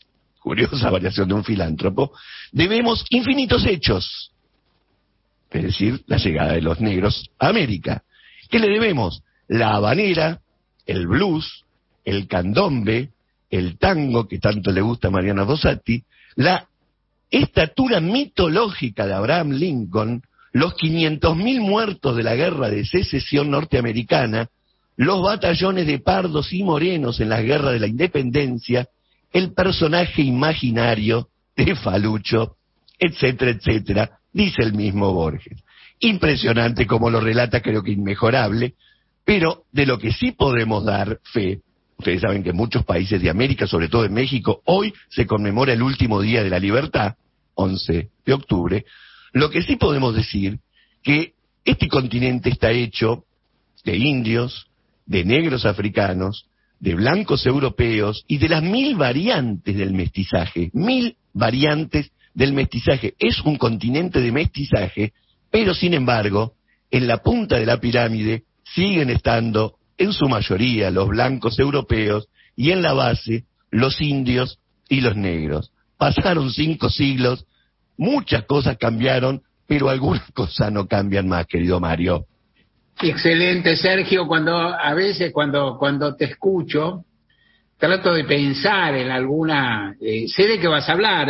debemos infinitos hechos, es decir, la llegada de los negros a América. ¿Qué le debemos? La habanera, el blues, el candombe, el tango, que tanto le gusta a Mariana Fossati, la estatura mitológica de Abraham Lincoln, los 500.000 muertos de la guerra de secesión norteamericana, los batallones de pardos y morenos en las guerras de la independencia, el personaje imaginario de Falucho, etcétera, etcétera, dice el mismo Borges. Impresionante como lo relata, creo que inmejorable, pero de lo que sí podemos dar fe, ustedes saben que en muchos países de América, sobre todo en México, hoy se conmemora el último día de la libertad, 11 de octubre, lo que sí podemos decir que este continente está hecho de indios, de negros africanos, de blancos europeos y de las 1000 variantes del mestizaje. 1000 variantes del mestizaje. Es un continente de mestizaje, pero sin embargo, en la punta de la pirámide siguen estando en su mayoría los blancos europeos y en la base los indios y los negros. Pasaron 5 siglos, muchas cosas cambiaron, pero algunas cosas no cambian más, querido Mario. Excelente, Sergio. A veces cuando te escucho, trato de pensar en alguna, sé de qué vas a hablar,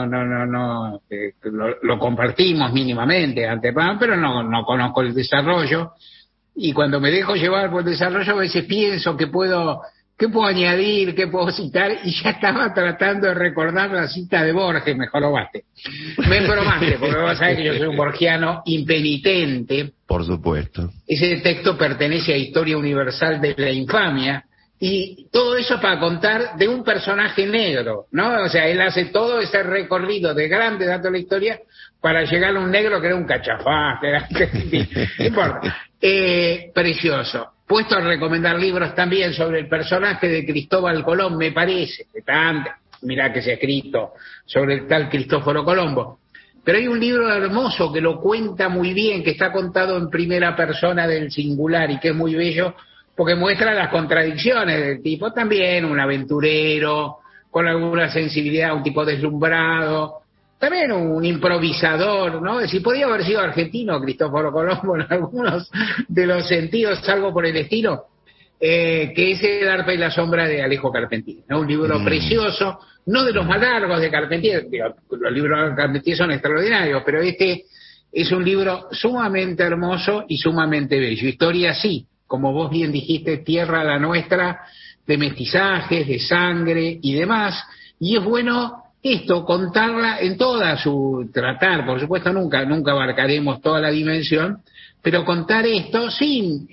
lo compartimos mínimamente antes, pero no conozco el desarrollo, y cuando me dejo llevar por el desarrollo a veces pienso qué puedo añadir, qué puedo citar, y ya estaba tratando de recordar la cita de Borges. Me jorobaste, me embromaste, porque vas a ver que yo soy un borgiano impenitente. Por supuesto. Ese texto pertenece a Historia Universal de la Infamia, y todo eso para contar de un personaje negro, ¿no? O sea, él hace todo ese recorrido de grande dato de la historia para llegar a un negro que era un cachafaz, que era... no importa. Precioso. Puesto a recomendar libros también sobre el personaje de Cristóbal Colón, me parece, mirá que se ha escrito sobre el tal Cristóforo Colombo. Pero hay un libro hermoso que lo cuenta muy bien, que está contado en primera persona del singular y que es muy bello, porque muestra las contradicciones del tipo, también un aventurero, con alguna sensibilidad, un tipo deslumbrado, también un improvisador, ¿no? Es decir, podría haber sido argentino Cristóforo Colombo en algunos de los sentidos, algo por el estilo, que es El arpa y la sombra de Alejo Carpentier, ¿no? Un libro precioso, no de los más largos de Carpentier, los libros de Carpentier son extraordinarios, pero este es un libro sumamente hermoso y sumamente bello. Historia sí, como vos bien dijiste, tierra la nuestra, de mestizajes, de sangre y demás, y es bueno esto, contarla en toda su tratar, por supuesto nunca abarcaremos toda la dimensión, pero contar esto sin,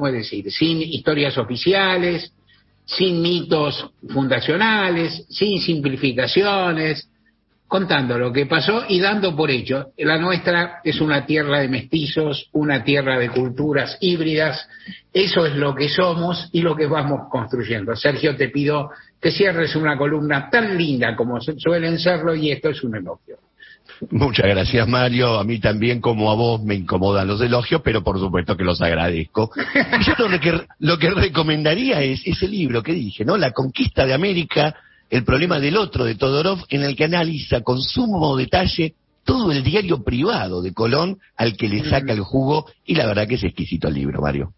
sin historias oficiales, sin mitos fundacionales, sin simplificaciones, contando lo que pasó y dando por hecho. La nuestra es una tierra de mestizos, una tierra de culturas híbridas, eso es lo que somos y lo que vamos construyendo. Sergio, te pido que cierres una columna tan linda como suelen serlo, y esto es un elogio. Muchas gracias, Mario. A mí también, como a vos, me incomodan los elogios, pero por supuesto que los agradezco. Y yo lo que recomendaría es ese libro que dije, ¿no? La conquista de América, el problema del otro, de Todorov, en el que analiza con sumo detalle todo el diario privado de Colón, al que le saca el jugo, y la verdad que es exquisito el libro, Mario.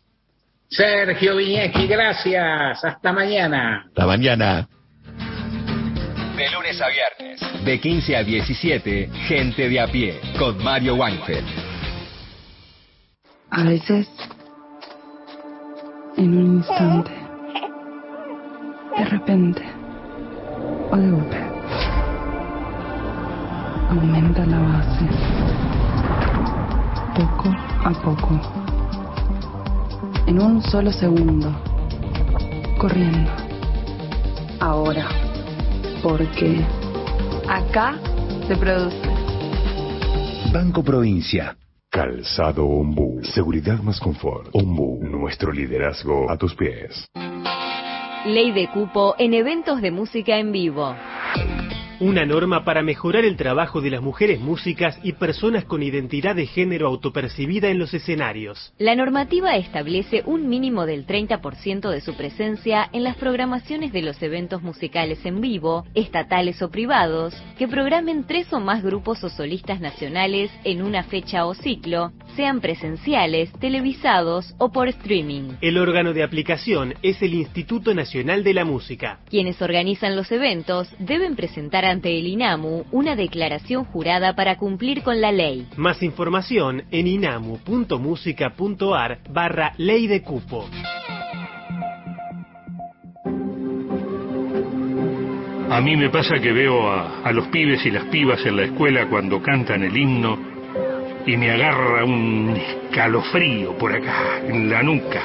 Sergio Viñeski, gracias. Hasta mañana. Hasta mañana. De lunes a viernes, de 15 a 17, Gente de a pie, con Mario Weinfeld. A veces, en un instante, de repente, o de golpe, aumenta la base, poco a poco, en un solo segundo, corriendo, ahora, porque acá se produce. Banco Provincia. Calzado Ombú. Seguridad más confort. Ombú. Nuestro liderazgo a tus pies. Ley de cupo en eventos de música en vivo. Una norma para mejorar el trabajo de las mujeres músicas y personas con identidad de género autopercibida en los escenarios. La normativa establece un mínimo del 30% de su presencia en las programaciones de los eventos musicales en vivo, estatales o privados, que programen 3 o más grupos o solistas nacionales en una fecha o ciclo, sean presenciales, televisados o por streaming. El órgano de aplicación es el Instituto Nacional de la Música. Quienes organizan los eventos deben presentar ante el INAMU una declaración jurada para cumplir con la ley. Más información en inamu.musica.ar/ley de cupo. A mí me pasa que veo a los pibes y las pibas en la escuela cuando cantan el himno y me agarra un escalofrío por acá, en la nuca.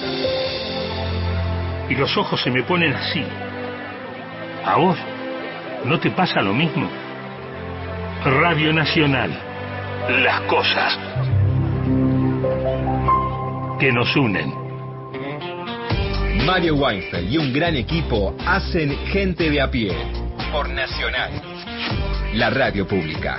Y los ojos se me ponen así. ¿A vos no te pasa lo mismo? Radio Nacional. Las cosas que nos unen. Mario Weinfeld y un gran equipo hacen Gente de a Pie por Nacional, la radio pública.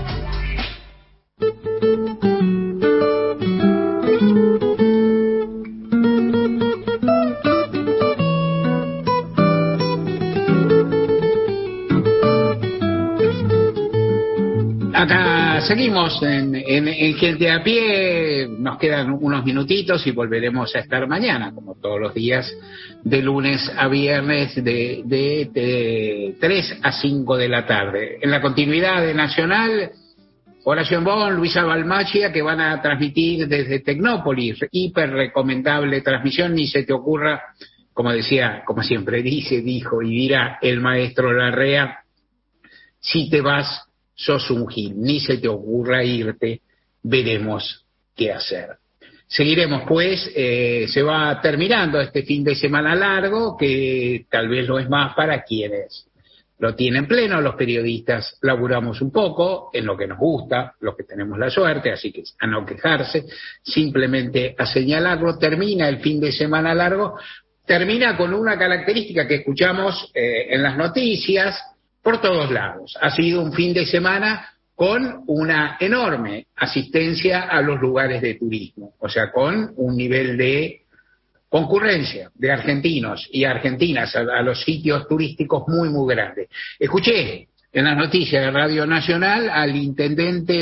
Acá seguimos en Gente a Pie, nos quedan unos minutitos y volveremos a estar mañana, como todos los días, de lunes a viernes, de 3 a 5 de la tarde. En la continuidad de Nacional, Horacio Bon, Luisa Balmacchia, que van a transmitir desde Tecnópolis, hiper recomendable transmisión, ni se te ocurra, como decía, como siempre dice, dijo y dirá el maestro Larrea, si te vas, sos un gil, ni se te ocurra irte, veremos qué hacer. Seguiremos pues, se va terminando este fin de semana largo, que tal vez lo es más para quienes lo tienen pleno, los periodistas laburamos un poco en lo que nos gusta, los que tenemos la suerte, así que a no quejarse, simplemente a señalarlo. Termina el fin de semana largo, termina con una característica que escuchamos en las noticias, por todos lados. Ha sido un fin de semana con una enorme asistencia a los lugares de turismo, o sea, con un nivel de concurrencia de argentinos y argentinas a los sitios turísticos muy, muy grande. Escuché en las noticias de Radio Nacional al intendente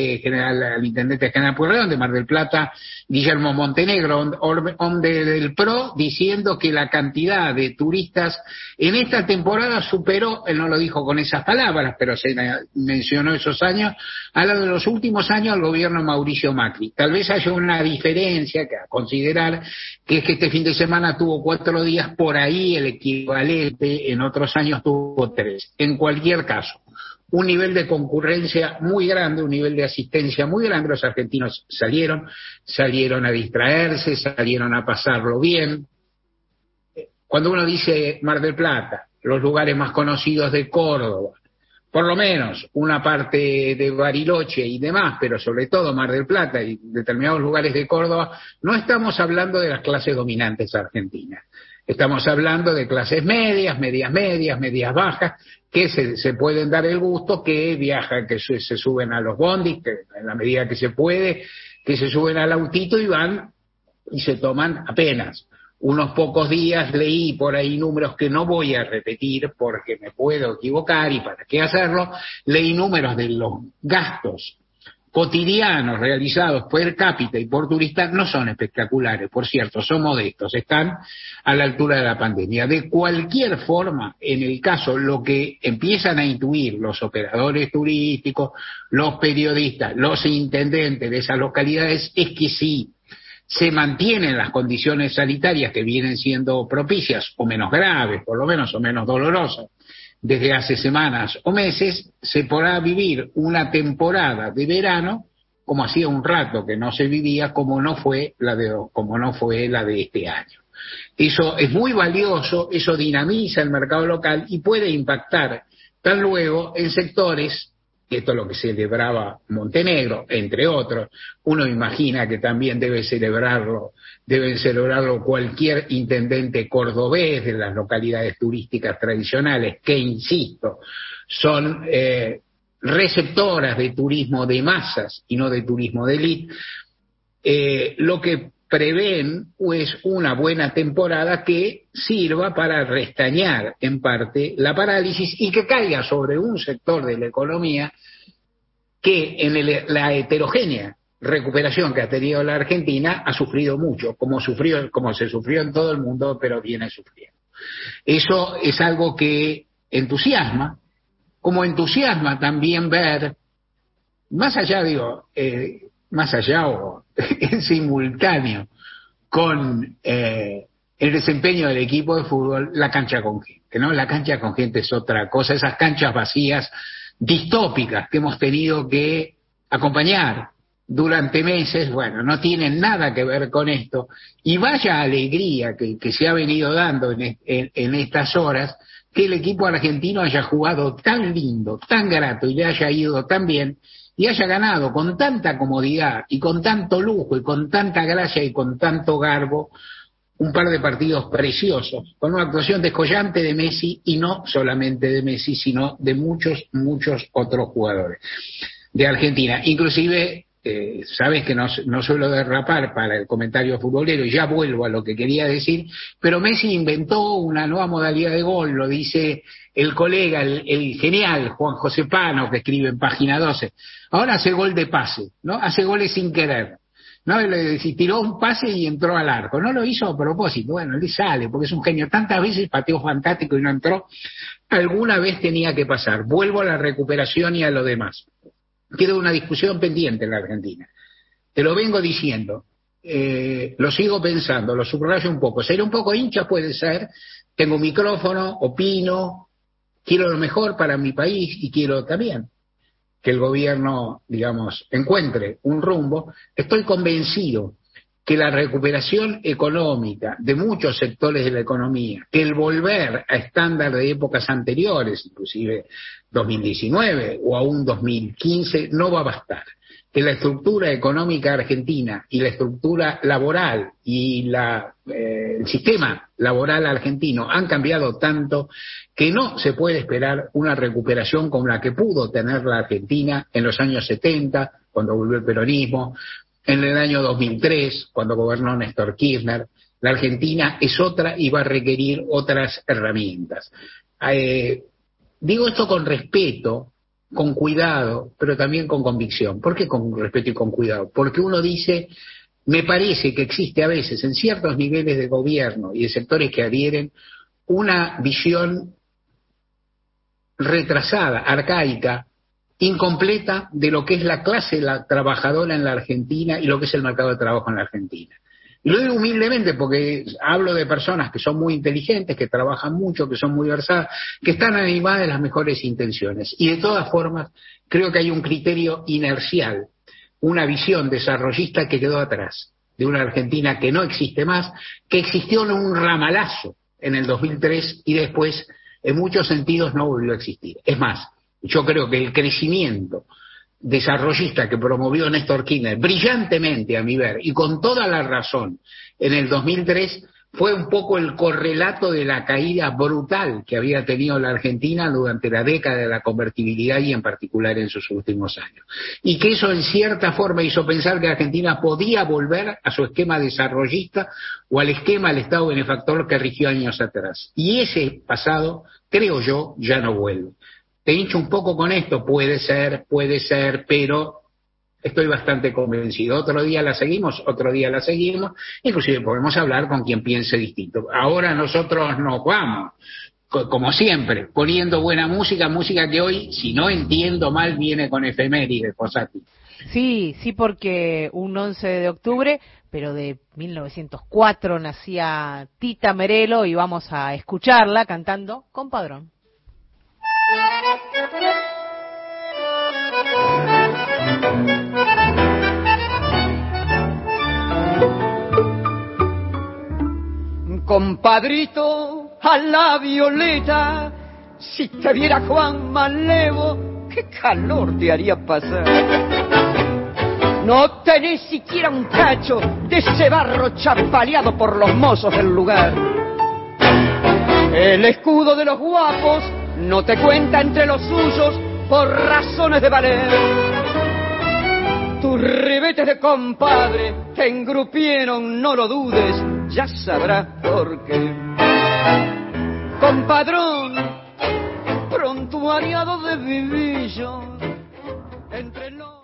general Pueyrredón de Mar del Plata, Guillermo Montenegro, hombre del PRO, diciendo que la cantidad de turistas en esta temporada superó, él no lo dijo con esas palabras, pero se mencionó esos años, a la de los últimos años al gobierno Mauricio Macri. Tal vez haya una diferencia que a considerar, que es que este fin de semana tuvo 4 días, por ahí el equivalente en otros años tuvo 3. En cualquier caso, un nivel de concurrencia muy grande, un nivel de asistencia muy grande. Los argentinos salieron a distraerse, salieron a pasarlo bien. Cuando uno dice Mar del Plata, los lugares más conocidos de Córdoba, por lo menos una parte de Bariloche y demás, pero sobre todo Mar del Plata y determinados lugares de Córdoba, no estamos hablando de las clases dominantes argentinas. Estamos hablando de clases medias, medias bajas, que se pueden dar el gusto, que viajan, que se suben a los bondis, que en la medida que se puede, que se suben al autito y van y se toman apenas unos pocos días. Leí por ahí números que no voy a repetir porque me puedo equivocar y para qué hacerlo. Leí números de los gastos cotidianos realizados per cápita y por turista, no son espectaculares, por cierto, son modestos, están a la altura de la pandemia. De cualquier forma, en el caso, lo que empiezan a intuir los operadores turísticos, los periodistas, los intendentes de esas localidades, es que sí se mantienen las condiciones sanitarias que vienen siendo propicias, o menos graves, por lo menos, o menos dolorosas, desde hace semanas o meses, se podrá vivir una temporada de verano como hacía un rato que no se vivía, como no fue la de este año. Eso es muy valioso, eso dinamiza el mercado local y puede impactar tan luego en sectores, esto es lo que celebraba Montenegro, entre otros. Uno imagina que también deben celebrarlo cualquier intendente cordobés de las localidades turísticas tradicionales, que, insisto, son receptoras de turismo de masas y no de turismo de élite. Lo que prevén pues una buena temporada que sirva para restañar en parte la parálisis y que caiga sobre un sector de la economía que en la heterogénea recuperación que ha tenido la Argentina ha sufrido mucho, como se sufrió en todo el mundo, pero viene sufriendo. Eso es algo que entusiasma, como entusiasma también ver, más allá o en simultáneo con el desempeño del equipo de fútbol, la cancha con gente, ¿no? La cancha con gente es otra cosa, esas canchas vacías, distópicas que hemos tenido que acompañar durante meses, bueno, no tienen nada que ver con esto, y vaya alegría que se ha venido dando en estas horas, que el equipo argentino haya jugado tan lindo, tan grato, y le haya ido tan bien, y haya ganado con tanta comodidad, y con tanto lujo, y con tanta gracia, y con tanto garbo, un par de partidos preciosos, con una actuación descollante de Messi, y no solamente de Messi, sino de muchos otros jugadores de Argentina, inclusive. Sabes que no suelo derrapar para el comentario futbolero y ya vuelvo a lo que quería decir, pero Messi inventó una nueva modalidad de gol, lo dice el colega, el genial Juan José Pano, que escribe en Página 12. Ahora hace gol de pase, ¿no? Hace goles sin querer, ¿no? Tiró un pase y entró al arco, no lo hizo a propósito, bueno, le sale, porque es un genio. Tantas veces pateó fantástico y no entró, alguna vez tenía que pasar. Vuelvo a la recuperación y a lo demás. Queda una discusión pendiente en la Argentina. Te lo vengo diciendo, lo sigo pensando, lo subrayo un poco. Ser un poco hincha puede ser, tengo micrófono, opino, quiero lo mejor para mi país y quiero también que el gobierno, digamos, encuentre un rumbo. Estoy convencido que la recuperación económica de muchos sectores de la economía, que el volver a estándar de épocas anteriores, inclusive 2019 o aún 2015, no va a bastar. Que la estructura económica argentina y la estructura laboral y el sistema laboral argentino han cambiado tanto que no se puede esperar una recuperación como la que pudo tener la Argentina en los años 70, cuando volvió el peronismo, en el año 2003, cuando gobernó Néstor Kirchner. La Argentina es otra y va a requerir otras herramientas. Digo esto con respeto, con cuidado, pero también con convicción. ¿Por qué con respeto y con cuidado? Porque uno dice, me parece que existe a veces en ciertos niveles de gobierno y de sectores que adhieren una visión retrasada, arcaica, incompleta de lo que es la clase trabajadora en la Argentina y lo que es el mercado de trabajo en la Argentina. Y lo digo humildemente porque hablo de personas que son muy inteligentes, que trabajan mucho, que son muy versadas, que están animadas de las mejores intenciones. Y de todas formas, creo que hay un criterio inercial, una visión desarrollista que quedó atrás, de una Argentina que no existe más, que existió en un ramalazo en el 2003 y después, en muchos sentidos, no volvió a existir. Es más, yo creo que el crecimiento desarrollista que promovió Néstor Kirchner brillantemente, a mi ver, y con toda la razón, en el 2003, fue un poco el correlato de la caída brutal que había tenido la Argentina durante la década de la convertibilidad y en particular en sus últimos años. Y que eso en cierta forma hizo pensar que Argentina podía volver a su esquema desarrollista o al esquema del Estado benefactor que rigió años atrás. Y ese pasado, creo yo, ya no vuelve. Te hincho un poco con esto, puede ser, pero estoy bastante convencido. Otro día la seguimos, inclusive podemos hablar con quien piense distinto. Ahora nosotros nos vamos, como siempre, poniendo buena música que hoy, si no entiendo mal, viene con efemérides, Fossati. Sí, porque un 11 de octubre, pero de 1904 nacía Tita Merelo y vamos a escucharla cantando Compadrón. Compadrito, a la violeta, si te viera Juan Malevo, qué calor te haría pasar. No tenés siquiera un cacho de ese barro chapaleado por los mozos del lugar. El escudo de los guapos no te cuenta entre los suyos por razones de valer. Tus ribetes de compadre te engrupieron, no lo dudes, ya sabrás por qué. Compadrón, prontuariado de vivillo, entre los...